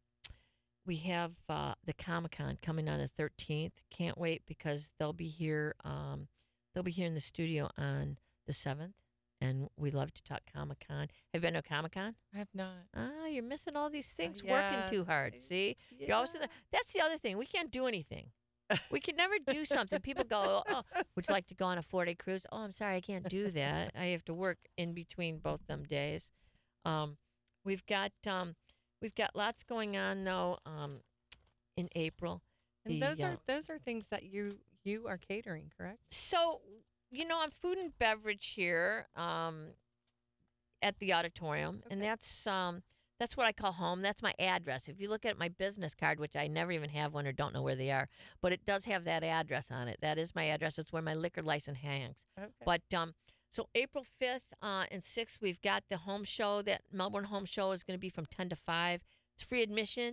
We have uh, the Comic Con coming on the thirteenth. Can't wait because they'll be here. Um, they'll be here in the studio on the seventh, and we love to talk Comic Con. Have you been to a Comic Con? I have not. Ah, you're missing all these things. yeah. Working too hard. See, you're always in the, that's the other thing. We can't do anything. We can never do something. People go, "Oh, would you like to go on a four-day cruise?" "Oh, I'm sorry, I can't do that. I have to work in between both them days." Um, we've got. Um, We've got lots going on though. Um, in April, And The, those uh, are those are things that you you are catering, correct? so you know, I'm food and beverage here um, at the auditorium, and Okay. that's um, that's what I call home. That's my address. If you look at my business card, which I never even have one or don't know where they are, but it does have that address on it. That is my address. It's where my liquor license hangs. Okay. But um, so April fifth uh, and sixth, we've got the home show. That Melbourne Home Show is going to be from ten to five. It's free admission.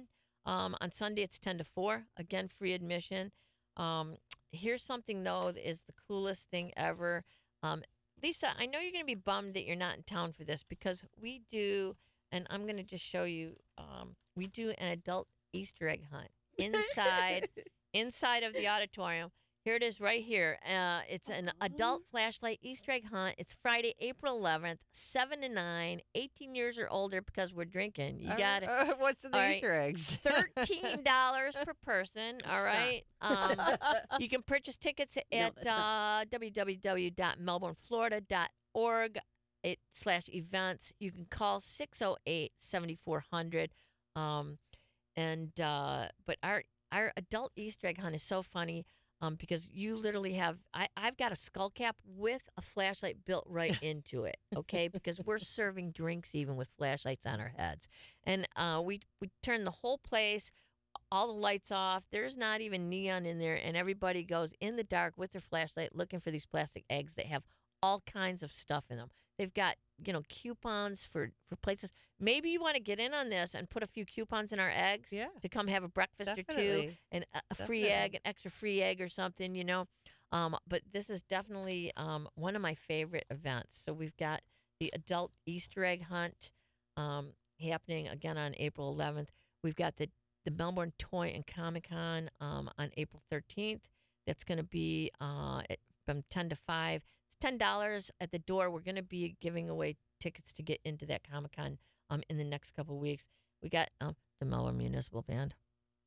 Um, on Sunday, it's ten to four. Again, free admission. Um, here's something, though, that is the coolest thing ever. Um, Lisa, I know you're going to be bummed that you're not in town for this because we do, and I'm going to just show you, um, we do an adult Easter egg hunt inside inside of the auditorium. Here it is right here. Uh, it's an adult flashlight Easter egg hunt. It's Friday, April eleventh, seven to nine, eighteen years or older because we're drinking. You got it. Uh, what's in the All right. Easter eggs? thirteen dollars per person, all right? Um, you can purchase tickets No, at that's not. uh, w w w dot melbourne florida dot org it, slash events. You can call six oh eight, seven four hundred. Um, and, uh, but our, our adult Easter egg hunt is so funny. Um, because you literally have, I, I've got a skull cap with a flashlight built right into it, okay? Because we're serving drinks even with flashlights on our heads. And uh, we, we turn the whole place, all the lights off. There's not even neon in there. And everybody goes in the dark with their flashlight looking for these plastic eggs that have all kinds of stuff in them. They've got, you know, coupons for, for places. Maybe you want to get in on this and put a few coupons in our eggs Yeah. to come have a breakfast or two Definitely. and a, a free Definitely. egg, an extra free egg or something, you know. Um, but this is definitely um, one of my favorite events. So we've got the adult Easter egg hunt um, happening again on April eleventh. We've got the, the Melbourne Toy and Comic Con um, on April thirteenth. That's going to be uh, at, from ten to five. It's ten dollars at the door. We're going to be giving away tickets to get into that Comic Con um, in the next couple of weeks. We got um, the Melbourne Municipal Band.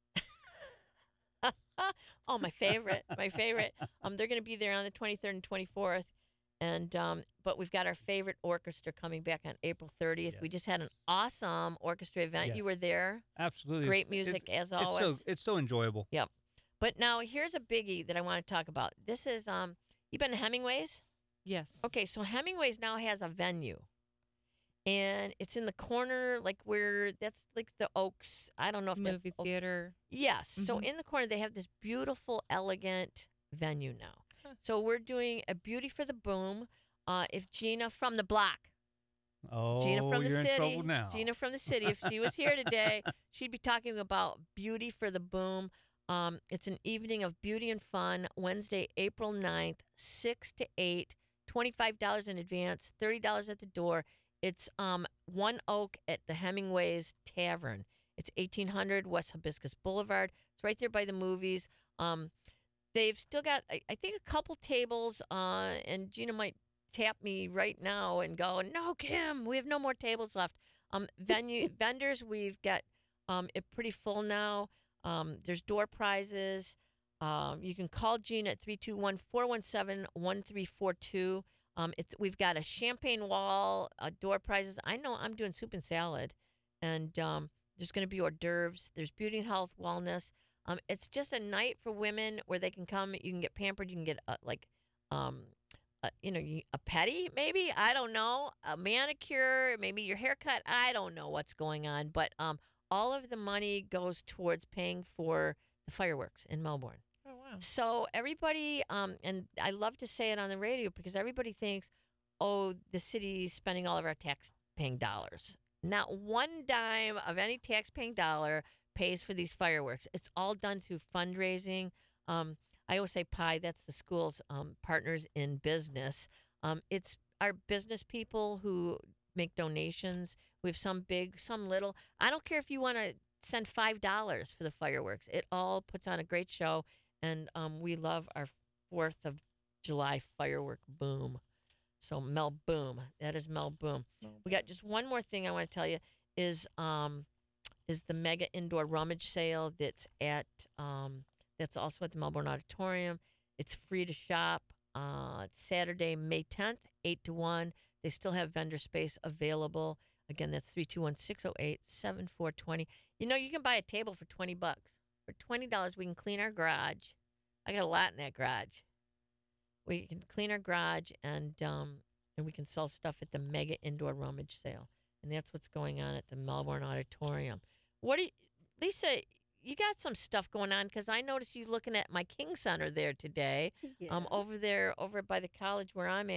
Oh, my favorite, my favorite. Um, they're going to be there on the twenty-third and twenty-fourth, and um, but we've got our favorite orchestra coming back on April thirtieth. Yes. We just had an awesome orchestra event. Yes. You were there. Absolutely. Great It's- music it's, as it's always. so, it's so enjoyable. Yep. But now here's a biggie that I want to talk about. This is um, you been to Hemingway's? Yes. Okay, so Hemingway's now has a venue. And it's in the corner, like where that's like the Oaks. I don't know if that's Movie the Oaks. theater. Yes. So Mhm. in the corner, they have this beautiful, elegant venue now. Huh. So we're doing a Beauty for the Boom. Uh, if Gina from the block, Oh, Gina from the you're in city, trouble now. Gina from the city, if she was here today, she'd be talking about Beauty for the Boom. Um, it's an evening of beauty and fun, Wednesday, April ninth, six to eight, twenty-five dollars in advance, thirty dollars at the door. It's um, One Oak at the Hemingway's Tavern. It's eighteen hundred West Hibiscus Boulevard. It's right there by the movies. Um, they've still got, I, I think, a couple tables, uh, and Gina might tap me right now and go, no, Kim, we have no more tables left. Um, venue vendors, we've got um, it pretty full now. Um, there's door prizes. Um, you can call Gina at three two one, four one seven, one three four two. Um, it's we've got a champagne wall, uh, door prizes. I know I'm doing soup and salad, and um, there's going to be hors d'oeuvres. There's beauty and health, wellness. Um, it's just a night for women where they can come. You can get pampered. You can get uh, like, um, uh, you know, you- a pedi maybe. I don't know. A manicure, maybe your haircut. I don't know what's going on, but um, all of the money goes towards paying for the fireworks in Melbourne. Oh, wow. So everybody, um, and I love to say it on the radio because everybody thinks, oh, the city's spending all of our tax-paying dollars. Not one dime of any tax-paying dollar pays for these fireworks. It's all done through fundraising. Um, I always say PIE, that's the school's um, partners in business. Um, it's our business people who make donations. We have some big, some little. I don't care if you want to send five dollars for the fireworks. It all puts on a great show. And um, we love our fourth of July firework boom. So Mel Boom. That is Mel Boom. We got just one more thing I want to tell you is um, is the mega indoor rummage sale that's at um, that's also at the Melbourne Auditorium. It's free to shop. Uh, it's Saturday, May tenth, eight to one. They still have vendor space available. Again, that's three two one, six oh eight, seven four two zero. You know, you can buy a table for twenty bucks. For twenty dollars, we can clean our garage. I got a lot in that garage. We can clean our garage and um, and we can sell stuff at the mega indoor rummage sale. And that's what's going on at the Melbourne Auditorium. What do you, Lisa, you got some stuff going on because I noticed you looking at my King Center there today. Yeah. Um, over there, over by the college where I'm at.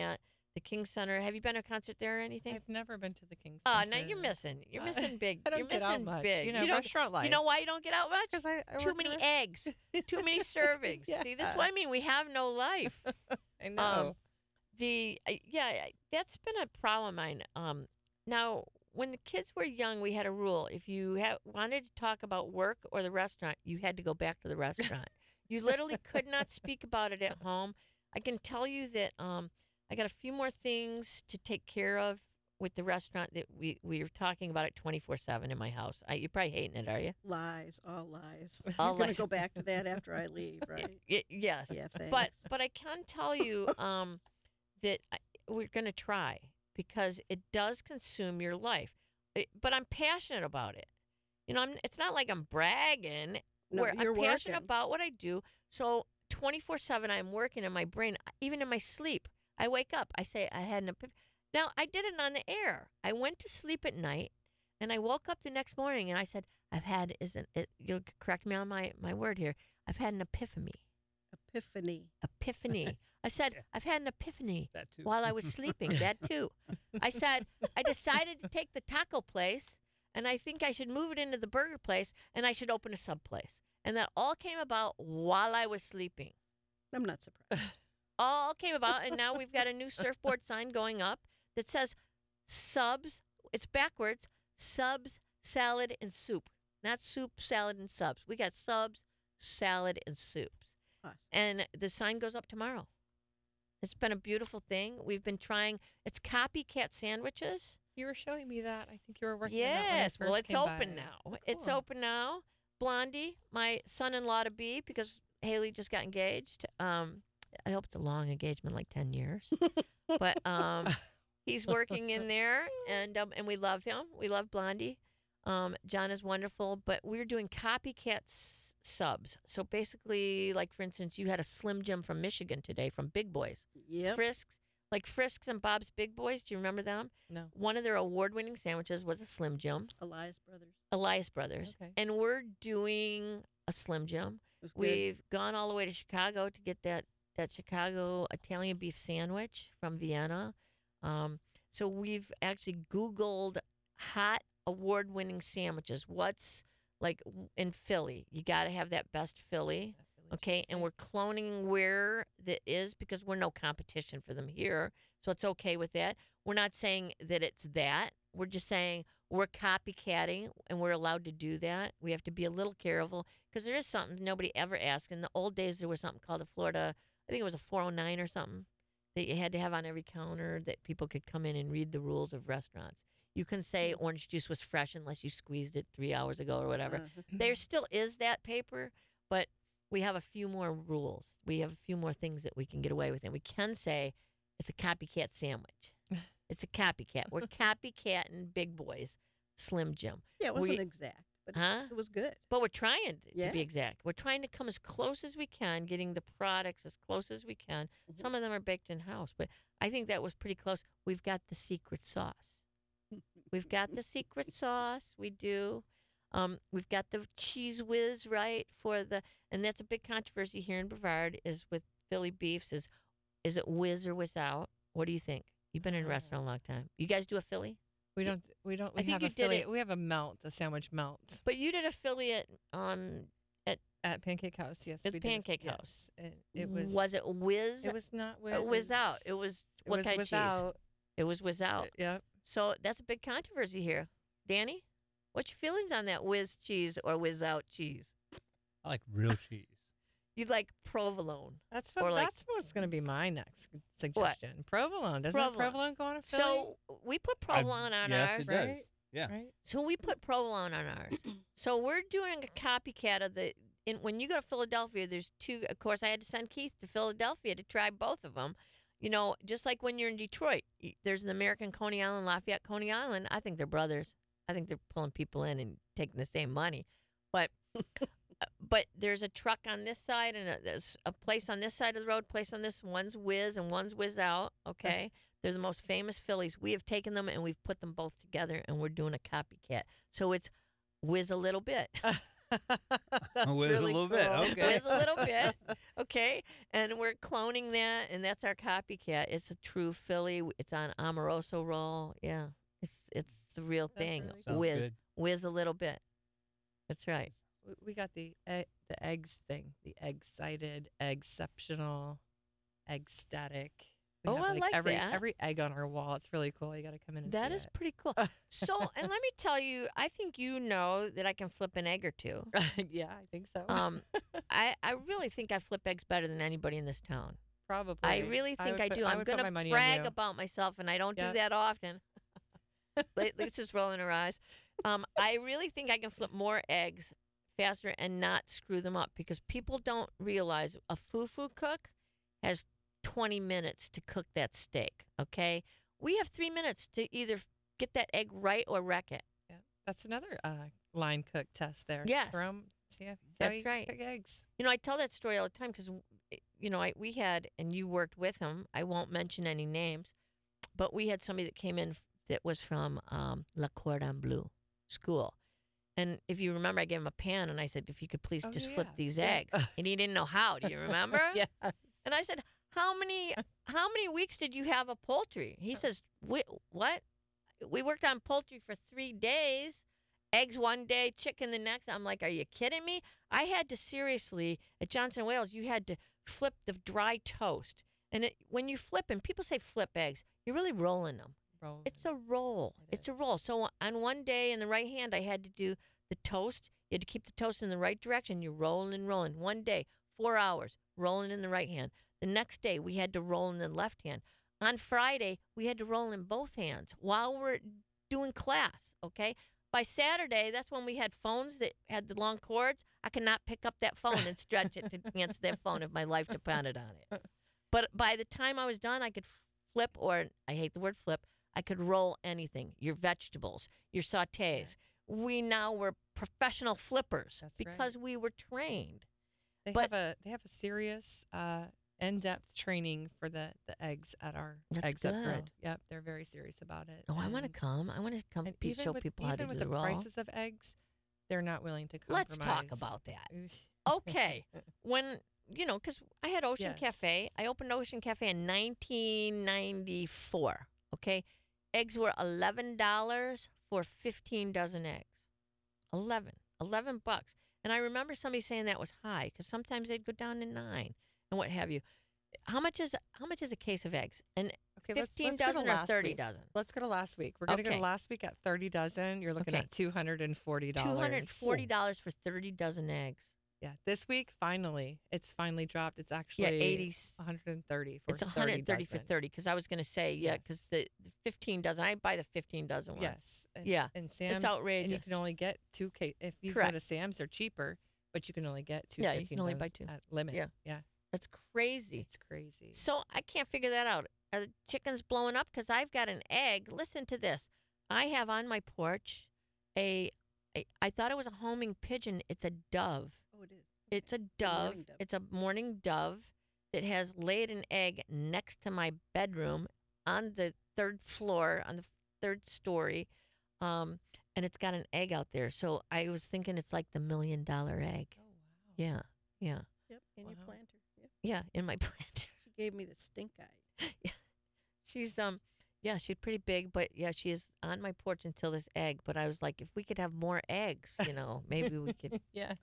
the King Center. Have you been to a concert there or anything? I've never been to the King Oh, Center. now you're missing. You're I- missing big. I don't you're get missing out much. big. You know, don't- restaurant life. You know why you don't get out much? Because I, I Too work many in a- eggs. Too many servings. See, this is what I mean. We have no life. I know. Um, the uh, yeah, I- that's been a problem of mine. Um, now, when the kids were young, we had a rule: if you ha- wanted to talk about work or the restaurant, you had to go back to the restaurant. You literally could not speak about it at home. I can tell you that um, I got a few more things to take care of with the restaurant that we we were talking about it twenty-four seven in my house. I, you're probably hating it, are you? Lies, all lies. All You're going lies. to go back to that after I leave, right? Y- yes. Yeah, thanks. But but I can tell you um, that I, we're going to try because it does consume your life. It- but I'm passionate about it. You know, I'm, it's not like I'm bragging. No, where you're I'm passionate working. about what I do. So twenty-four seven, I'm working in my brain, even in my sleep. I wake up. I say I had an epiphany. Now I did it on the air. I went to sleep at night, and I woke up the next morning, and I said, "I've had isn't it? You'll correct me on my my word here. I've had an epiphany." Epiphany. Epiphany. I said, I've had an epiphany That too. while I was sleeping. That too. I said, I decided to take the taco place, and I think I should move it into the burger place, and I should open a sub place. And that all came about while I was sleeping. I'm not surprised. All came about, and now we've got a new surfboard sign going up that says subs. It's backwards. Subs, salad, and soup. Not soup, salad, and subs. We got subs, salad, and soups. Awesome. And the sign goes up tomorrow. It's been a beautiful thing. We've been trying. It's copycat sandwiches. You were showing me that. I think you were working on that when I Yes. Well, first it's came open by. now. It's Cool. open now. Blondie, my son-in-law to be, because Haley just got engaged. Um, I hope it's a long engagement, like ten years. But um, he's working in there, and um, and we love him. We love Blondie. Um, John is wonderful, but we're doing copycat s- subs. So basically, like for instance, you had a Slim Jim from Michigan today from Big Boys. Yep. Frisks, like Frisks and Bob's Big Boys. Do you remember them? No. One of their award-winning sandwiches was a Slim Jim, Elias Brothers. Elias Brothers, Okay. and we're doing a Slim Jim. It was good. We've gone all the way to Chicago to get that that Chicago Italian beef sandwich from Vienna. Um, so we've actually Googled hot award-winning sandwiches. What's like w- in Philly? You got to have that best Philly. Okay, and we're cloning where that is because we're no competition for them here. So it's okay with that. We're not saying that it's that. We're just saying we're copycatting and we're allowed to do that. We have to be a little careful because there is something nobody ever asked. In the old days, there was something called a Florida, I think it was a four oh nine or something that you had to have on every counter that people could come in and read the rules of restaurants. You can say orange juice was fresh unless you squeezed it three hours ago or whatever. Uh, There still is that paper, but we have a few more rules. We have a few more things that we can get away with. And we can say it's a copycat sandwich. It's a copycat. We're copycatting Big Boys, Slim Jim. yeah, it wasn't we- exact, but Huh? it was good. But we're trying to Yeah. be exact. We're trying to come as close as we can, getting the products as close as we can. Mhm. Some of them are baked in house, but I think that was pretty close. We've got the secret sauce. We've got the secret sauce. We do. Um, we've got the cheese whiz right for the, and that's a big controversy here in Brevard is with Philly beefs. Is is it whiz or without? What do you think? You've been in a restaurant a long time. You guys do a Philly, We don't. We don't. We I think have you a did Philly- it- We have a melt, a sandwich melt but you did a Philly at um at Pancake House. Yes, At we Pancake did. Yes. House. It, it was. was it whiz? It was not or whiz. without. It was It what was kind of cheese? without. It was without. Yeah. So that's a big controversy here. Danny, what's your feelings on that whiz cheese or without cheese? I like real cheese. You like provolone. That's what. Or like- that's what's going to be my next suggestion. Provolone. Doesn't Provolone. provolone go on a Philly? So we put provolone on yes, ours. it does. right? Yeah. Right. So we put provolone on ours. So we're doing a copycat of the. In, when you go to Philadelphia, there's two. Of course, I had to send Keith to Philadelphia to try both of them. You know, just like when you're in Detroit, y- there's an American Coney Island, Lafayette Coney Island. I think they're brothers. I think they're pulling people in and taking the same money. But but there's a truck on this side and a, there's a place on this side of the road, place on this. One's whiz and one's whiz out. Okay, they're the most famous Phillies. We have taken them and we've put them both together and we're doing a copycat. So it's whiz a little bit. That's Whiz a really little bit, cool. okay. Whiz a little bit, okay? And we're cloning that, and that's our copycat. It's a true Philly. It's on Amoroso roll. Yeah, it's it's the real That's thing. really cool. Sounds Whiz, good. whiz a little bit. That's right. We- We got the egg, the eggs thing, the egg-sided, exceptional, egg static. We Oh, have, I like every that. every egg on our wall. It's really cool. You got to come in and That see is it. pretty cool. So, and let me tell you, I think you know that I can flip an egg or two. Yeah, I think so. Um, I I really think I flip eggs better than anybody in this town. Probably. I really think would I, put- do. I I'm would put gonna my money on brag you. about myself, and I don't Yep. do that often. Li- Lisa's rolling her eyes. Um, I really think I can flip more eggs faster and not screw them up because people don't realize a fufu cook has twenty minutes to cook that steak. Okay, we have three minutes to either f- get that egg right or wreck it. Yeah, that's another uh, line cook test there. Yes. Throw 'em- see how- see how That's you right. Cook eggs. You know, I tell that story all the time because, you know, I we had, and you worked with him. I won't mention any names, but we had somebody that came in f- that was from um, La Cordon Bleu school. And if you remember, I gave him a pan and I said, if you could please Oh, just yeah, flip these yeah. eggs. And he didn't know how. Do you remember? Yeah. And I said, how many how many weeks did you have a poultry? He says, "Wh- what? We worked on poultry for three days. Eggs one day, chicken the next." I'm like, are you kidding me? I had to seriously, at Johnson Wales, you had to flip the dry toast. And it, when you flip, and people say flip eggs, you're really rolling them. Roll. It's a roll. It it's a roll. is. So on one day in the right hand, I had to do the toast. You had to keep the toast in the right direction. You're rolling and rolling. One day, four hours, rolling in the right hand. The next day, we had to roll in the left hand. On Friday, we had to roll in both hands while we're doing class, okay? By Saturday, that's when we had phones that had the long cords. I could not pick up that phone and stretch it to answer that phone if my life depended on it. But by the time I was done, I could flip, or I hate the word flip, I could roll anything, your vegetables, your sautés. We now were professional flippers That's right. because we were trained. They but- have a they have a serious uh, in-depth training for the, the eggs at our That's eggs up good. grill. Yep, they're very serious about it. Oh, I want to And- come. I want to come and pe- even show with, people how to even do with the the roll. prices of eggs, they're not willing to compromise. Let's talk about that. Okay. When, you know, because I had Ocean Cafe. Yes. I opened Ocean Cafe in nineteen ninety-four. Okay. Eggs were eleven dollars for fifteen dozen eggs. eleven. eleven bucks. And I remember somebody saying that was high because sometimes they'd go down to nine and what have you. How much is how much is a case of eggs? And Okay, let's- fifteen let's go to dozen or last thirty week. dozen? Let's go to last week. We're going to go Okay. to last week at thirty dozen. You're looking Okay. at two hundred forty dollars. two hundred forty dollars for thirty dozen eggs. Yeah, this week finally, it's finally dropped. It's actually Yeah, eighty. one hundred thirty for It's one hundred thirty for dozen. thirty because I was going to say, yeah, because Yes. the, the fifteen dozen, I buy the fifteen dozen ones. Yes. And, Yeah, And Sam's And you outrageous. can only get two case. If you Correct. go to Sam's, they're cheaper, but you can only get two. Yeah, you fifteen can only buy dozens two. at limit. Yeah. Yeah. That's crazy. It's crazy. So I can't figure that out. Are the chickens blowing up? Because I've got an egg. Listen to this. I have on my porch a, a, I thought it was a homing pigeon. It's a dove. Oh, it is. It's a Okay. dove. morning dove. It's a morning dove that has laid an egg next to my bedroom on the third floor, on the third story. Um, and it's got an egg out there. So I was thinking it's like the million dollar egg. Oh wow. Yeah. Yeah. Yep, in your Wow. planter. Yep. Yeah. In my planter. She gave me the stink eye. She's um yeah, she's pretty big, but yeah, she is on my porch until this egg. But I was like, if we could have more eggs, you know, maybe we could. Yes.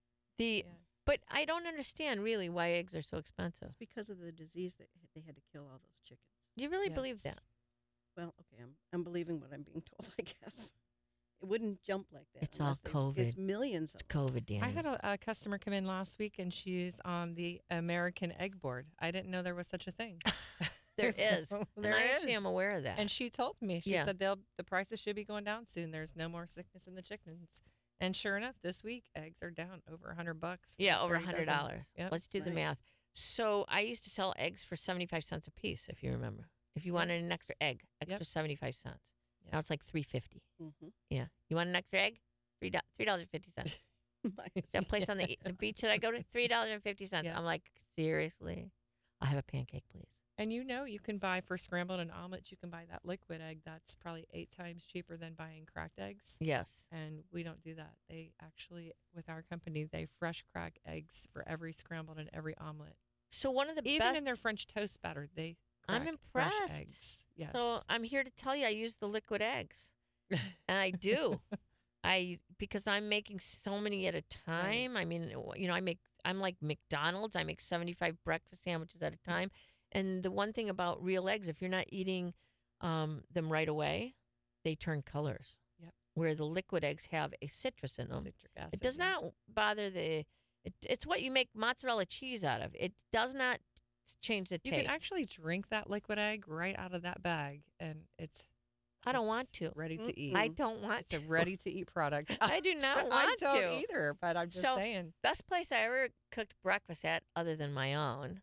The Yes. but I don't understand really why eggs are so expensive. It's because of the disease that they had to kill all those chickens. You really believe that? Yes. Well, okay, I'm I'm believing what I'm being told. I guess it wouldn't jump like that. It's all unless they- It's COVID. millions of It's COVID, Danny. I had a, a customer come in last week, and she's on the American Egg Board. I didn't know there was such a thing. There So, is. there and I is. actually am aware of that. And she told me, she Yeah. said they'll the prices should be going down soon. There's no more sickness in the chickens. And sure enough, this week eggs are down over a hundred bucks. for yeah, over a thirty hundred dozen. dollars. Yep. Let's do the Nice. math. So I used to sell eggs for seventy-five cents a piece, if you remember. If you wanted an Yes. extra egg, extra Yep. seventy-five cents. Yep. Now it's like three fifty. Mm-hmm. Yeah. You want an extra egg? Three do- three dollars and fifty cents. That place on the, the beach that I go to, three dollars and fifty cents. Yeah. I'm like, seriously? I'll have a pancake, please. And you know, you can buy for scrambled and omelets, you can buy that liquid egg that's probably eight times cheaper than buying cracked eggs. Yes. And we don't do that. They actually, with our company, they fresh crack eggs for every scrambled and every omelet. So one of the Even best in their French toast batter, they I'm crack fresh impressed. eggs. Yes. So I'm here to tell you I use the liquid eggs. And I do. I because I'm making so many at a time. I mean, you know, I make I'm like McDonald's. I make seventy-five breakfast sandwiches at a time. And the one thing about real eggs, if you're not eating um, them right away, they turn colors. Yep. Where the liquid eggs have a citrus in them. Citric acid. It does yeah. not bother the. It, it's what you make mozzarella cheese out of. It does not change the You taste. can actually drink that liquid egg right out of that bag, and it's. I don't it's want to. Ready to Mm-mm. eat. I don't want It's a to. ready to eat product. I do not I want don't to. either, but I'm just So- saying. Best place I ever cooked breakfast at, other than my own,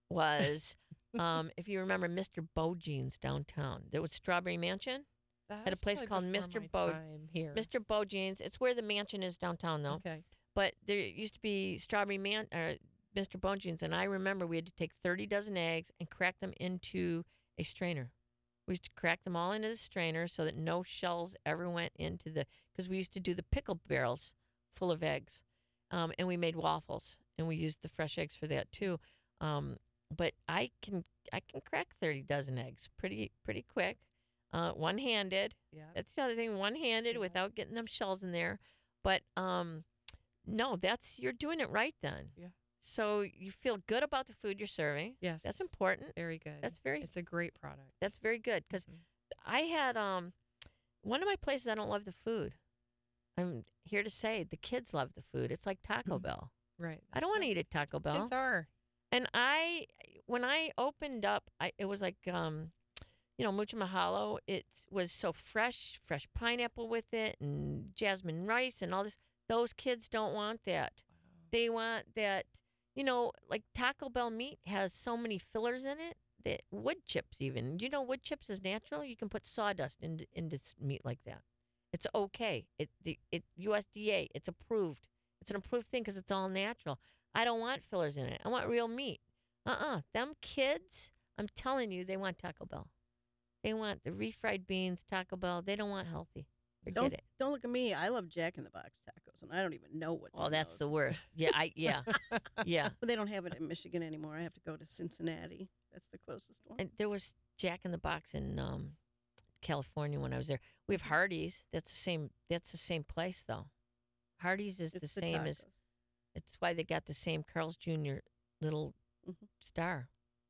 was um, if you remember Mister Bojeans downtown. There was Strawberry Mansion. That's place probably called before Mister my Bo- time here. Mister Bojeans. It's where the mansion is downtown, though. Okay. But there used to be Strawberry Man or Mister Bojeans, and I remember we had to take thirty dozen eggs and crack them into a strainer. We used to crack them all into the strainer so that no shells ever went into the, because we used to do the pickle barrels full of eggs. Um, and we made waffles, and we used the fresh eggs for that too. Um, but I can I can crack thirty dozen eggs pretty pretty quick, uh, one handed. Yeah. That's the other thing, one handed Yeah. without getting them shells in there. But um, no, that's you're doing it right then. Yeah. So you feel good about the food you're serving. Yes. That's important. Very good. That's very It's a great product. that's very good because Mhm. I had um one of my places I don't love the food. I'm here to say the kids love the food. It's like Taco Mhm. Bell. right. I don't want to eat at Taco Bell. Kids are. And I, when I opened up, I it was like, um, you know, Mucho Mahalo. It was so fresh, fresh pineapple with it, and jasmine rice, and all this. Those kids don't want that. They want that, you know, like Taco Bell meat has so many fillers in it. That wood chips, even. Do you know wood chips is natural? You can put sawdust into into s- meat like that. It's okay. It the it U S D A. It's approved. It's an approved thing because it's all natural. I don't want fillers in it. I want real meat. Uh-uh. Them kids, I'm telling you, they want Taco Bell. They want the refried beans, Taco Bell. They don't want healthy. Forget Don't it. don't look at me. I love Jack in the Box tacos, and I don't even know what's. Well, in that's the those. worst. Yeah, I yeah. Yeah. But they don't have it in Michigan anymore. I have to go to Cincinnati. That's the closest one. And there was Jack in the Box in um, California when I was there. We have Hardee's. That's the same that's the same place though. Hardee's is It's the same as tacos. it's why they got the same Carl's Junior little Mhm. star.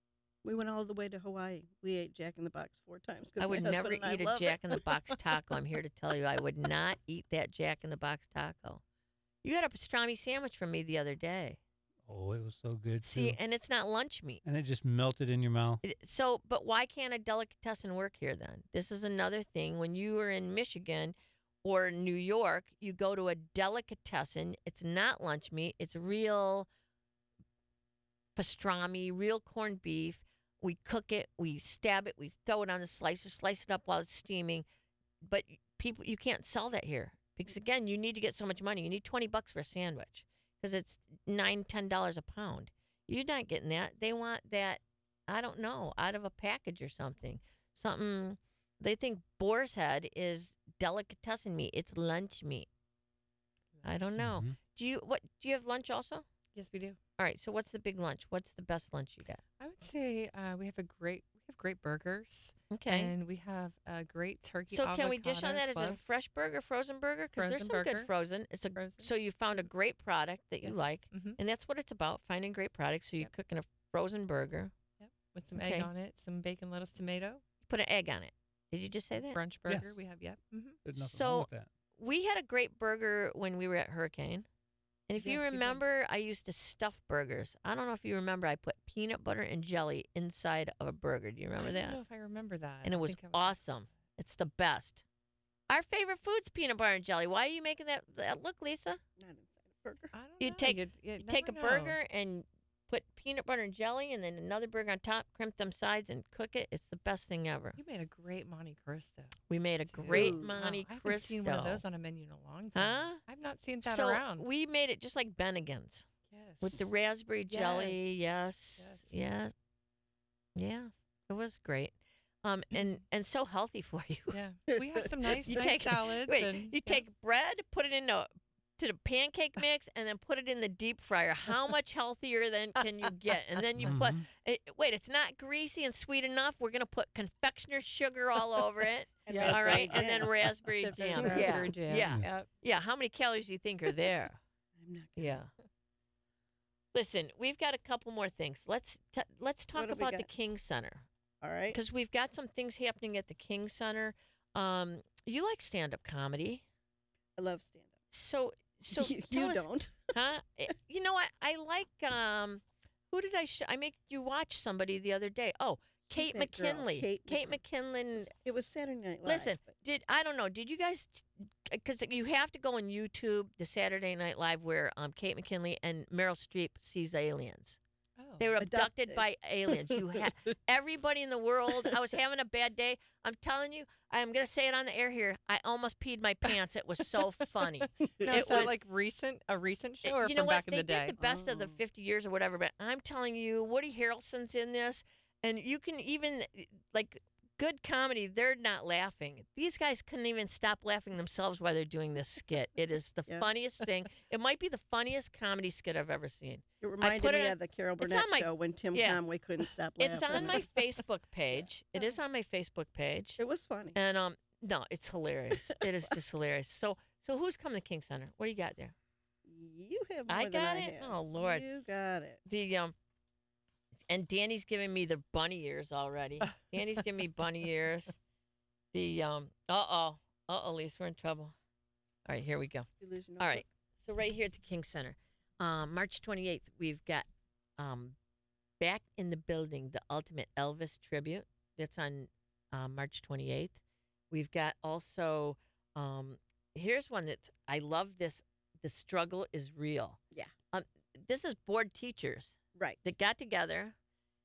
We went all the way to Hawaii. We ate Jack in the Box four times. 'cause I my would husband never and I eat a love Jack it. in the Box taco. I'm here to tell you, I would not eat that Jack in the Box taco. You got a pastrami sandwich from me the other day. Oh, it was so good See, too. and it's not lunch meat. And it just melted in your mouth. It- So, but why can't a delicatessen work here then? This is another thing. When you are in Michigan or New York, you go to a delicatessen. It's not lunch meat. It's real pastrami, real corned beef. We cook it, we stab it, we throw it on the slicer, slice it up while it's steaming. But people, you can't sell that here because again, you need to get so much money. You need twenty bucks for a sandwich because it's nine, ten dollars a pound. You're not getting that. They want that. I don't know, out of a package or something. Something they think boar's head is delicatessen meat. It's lunch meat. I don't know. Mhm. Do you what? Do you have lunch also? Yes, we do. All right. So what's the big lunch? What's the best lunch you got? I would say uh, we have a great we have great burgers, Okay. and we have a great turkey. So can we dish on avocado that? Is it a club. fresh burger, frozen burger? Because there's Frozen some burger. good frozen. It's a Frozen. so you found a great product that you Yes. like, Mm-hmm. and that's what it's about: finding great products. So you're Yep. cooking a frozen burger. Yep. With some Okay. egg on it, some bacon, lettuce, tomato. Put an egg on it. Did you just say that? Brunch burger. Yes. We have yep. Mm-hmm. There's nothing So- wrong with that. We had a great burger when we were at Hurricane. And if you Yes, you did. remember, I used to stuff burgers. I don't know if you remember, I put peanut butter and jelly inside of a burger. Do you remember I that? don't know if I remember that. And I it was think I awesome. It's the best. Our favorite food's peanut butter and jelly. Why are you making that? that look, Lisa. Not inside a burger. I don't You know. take- You'd- you'd You take a never know. burger and put peanut butter and jelly and then another burger on top, crimp them sides and cook it. It's the best thing ever. You made a great Monte Cristo. We made a too. great Ooh. Monte Wow, I haven't Cristo. seen one of those on a menu in a long time. Huh? I've not seen that so around. we made it just like Bennigan's yes. with the raspberry jelly. Yes. Yes. Yes. Yeah, it was great. Um, and and so healthy for you. Yeah, we have some nice, You nice take salads. wait, and you yeah. take bread, put it in a to the pancake mix, and then put it in the deep fryer. How much healthier then can you get? And then you put Mhm. it, wait, it's not greasy and sweet enough. We're gonna put confectioner's sugar all over it. And Yeah. All raspberry right, and then jam. raspberry Dip it in jam. raspberry Yeah, jam. yeah, Yep. yeah. How many calories do you think are there? I'm not gonna- Yeah. Listen, we've got a couple more things. Let's t- let's talk What have we about the got? King Center All right. because we've got some things happening at the King Center. Um, you like stand-up comedy, I love stand up. so so you tell you us, don't. huh? Eh, You know what? I like. Um, who did I? Sh- I make you watch somebody the other day. Oh, Who's Kate that girl? McKinley. Kate Kate It McKinley. was- It was Saturday Night Live. Listen, but did I don't know? Did you guys? Because you have to go on YouTube, the Saturday Night Live, where um, Kate McKinley and Meryl Streep sees aliens. Oh. They were abducted, Abducted. by aliens. You had everybody in the world. I was having a bad day. I'm telling you, I'm gonna say it on the air here. I almost peed my pants. It was so funny. No, it is that was- like recent, a recent It- show, or you know from what? back in they the day? did the best of the Oh. fifty years or whatever. But I'm telling you, Woody Harrelson's in this, and you can even like good comedy. They're not laughing. These guys couldn't even stop laughing themselves while they're doing this skit. It is the Yeah. funniest thing. It might be the funniest comedy skit I've ever seen. It reminded put me it on- of the Carol it's Burnett on my- show when Tim yeah. Conway couldn't stop laughing. It's on my Facebook page. It is on my Facebook page. It was funny. And um, no, it's hilarious. It is just hilarious. So, so who's coming to King Center? What do you got there? You have more I than got I it? have. Oh, Lord. You got it. The um, and Danny's giving me the bunny ears already. Danny's giving me bunny ears. The um, uh oh, uh oh, Lisa, we're in trouble. All right, here we go. Illusion All right, so right here at the King Center, um, March twenty-eighth, we've got um, back in the building the Ultimate Elvis tribute. That's on uh, March twenty-eighth. We've got also um, here's one that I love. This the struggle is real. Yeah. Um, this is board teachers Right. that got together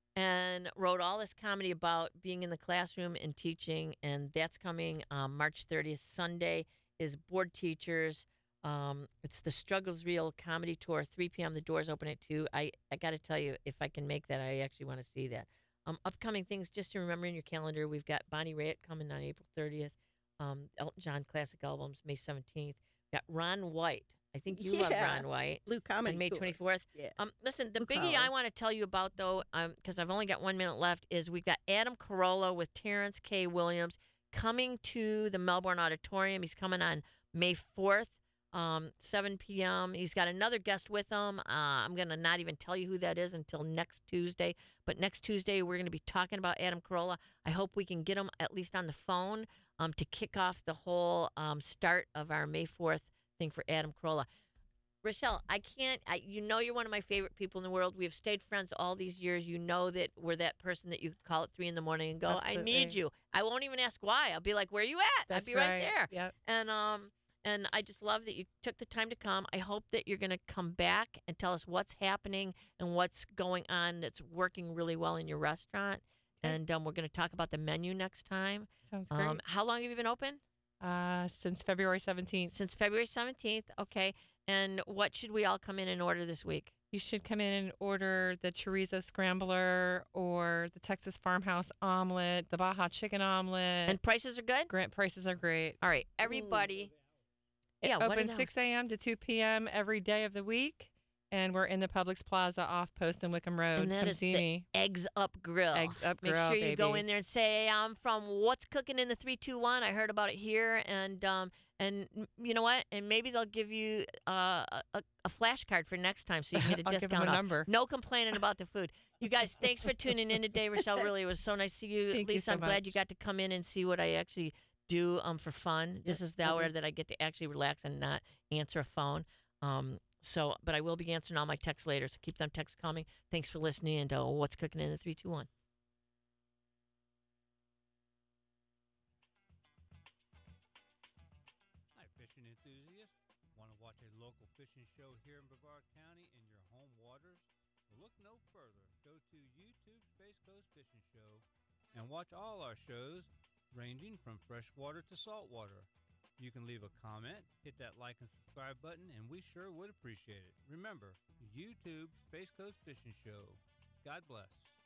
and wrote all this comedy about being in the classroom and teaching, and that's coming um, March thirtieth. Sunday is board teachers. Um, it's the Struggles Real comedy tour, three p.m. The doors open at two. I, I got to tell you, if I can make that, I actually want to see that. Um, upcoming things, just to remember in your calendar, we've got Bonnie Raitt coming on April thirtieth. Um, Elton John classic albums, May seventeenth. Got Ron White. I think you love Yeah. Ron White. Blue Comedy On May Tour. twenty-fourth. Yeah. Um, listen, the Blue biggie collar. I want to tell you about, though, um, because I've only got one minute left, is we've got Adam Carolla with Terrence K. Williams coming to the Melbourne Auditorium. He's coming on May fourth, um, seven p.m. He's got another guest with him. Uh, I'm going to not even tell you who that is until next Tuesday. But next Tuesday, we're going to be talking about Adam Carolla. I hope we can get him at least on the phone um, to kick off the whole um, start of our May fourth thing for Adam Carolla. Rochelle, I can't. I, you know, you're one of my favorite people in the world. We have stayed friends all these years. You know that we're that person that you could call at three in the morning and go, "I need Absolutely. you." I won't even ask why. I'll be like, "Where you at?" That's I'll be right, there. Yep. And um, and I just love that you took the time to come. I hope that you're going to come back and tell us what's happening and what's going on that's working really well in your restaurant. Okay. And um, we're going to talk about the menu next time. Sounds great. Um, how long have you been open? uh, since February seventeenth. Since February seventeenth. Okay. And what should we all come in and order this week? You should come in and order the chorizo scrambler or the Texas farmhouse omelet, the Baja chicken omelet. And prices are good? Grant prices are great. All right, everybody. It Yeah, what opens else? six a.m. to two p.m. every day of the week. And we're in the Publix Plaza off Post and Wickham Road. And that Come is see the me. Eggs Up Grill. Eggs Up Make Grill, sure you go baby. in there and say, I'm from What's Cooking in the three two one. I heard about it here. And um, and mm, you know what? And maybe they'll give you uh, a, a, a flashcard for next time so you can get a I'll give discount them a off. number. No complaining about the food. You guys, thanks for tuning in today. Rochelle, really, it was so nice to see you. Thank you Lisa, so I'm glad you much. got to come in and see what I actually do um, for fun. This Yes, is the hour lovely. that I get to actually relax and not answer a phone. Um, so, but I will be answering all my texts later, so keep them texts coming. Thanks for listening and uh, What's Cooking in the three two one. Hi, fishing enthusiasts. Want to watch a local fishing show here in Brevard County in your home waters? Well, look no further. Go to YouTube Space Coast Fishing Show and watch all our shows ranging from freshwater to saltwater. You can leave a comment, hit that like and subscribe button, and we sure would appreciate it. Remember, YouTube Space Coast Fishing Show. God bless.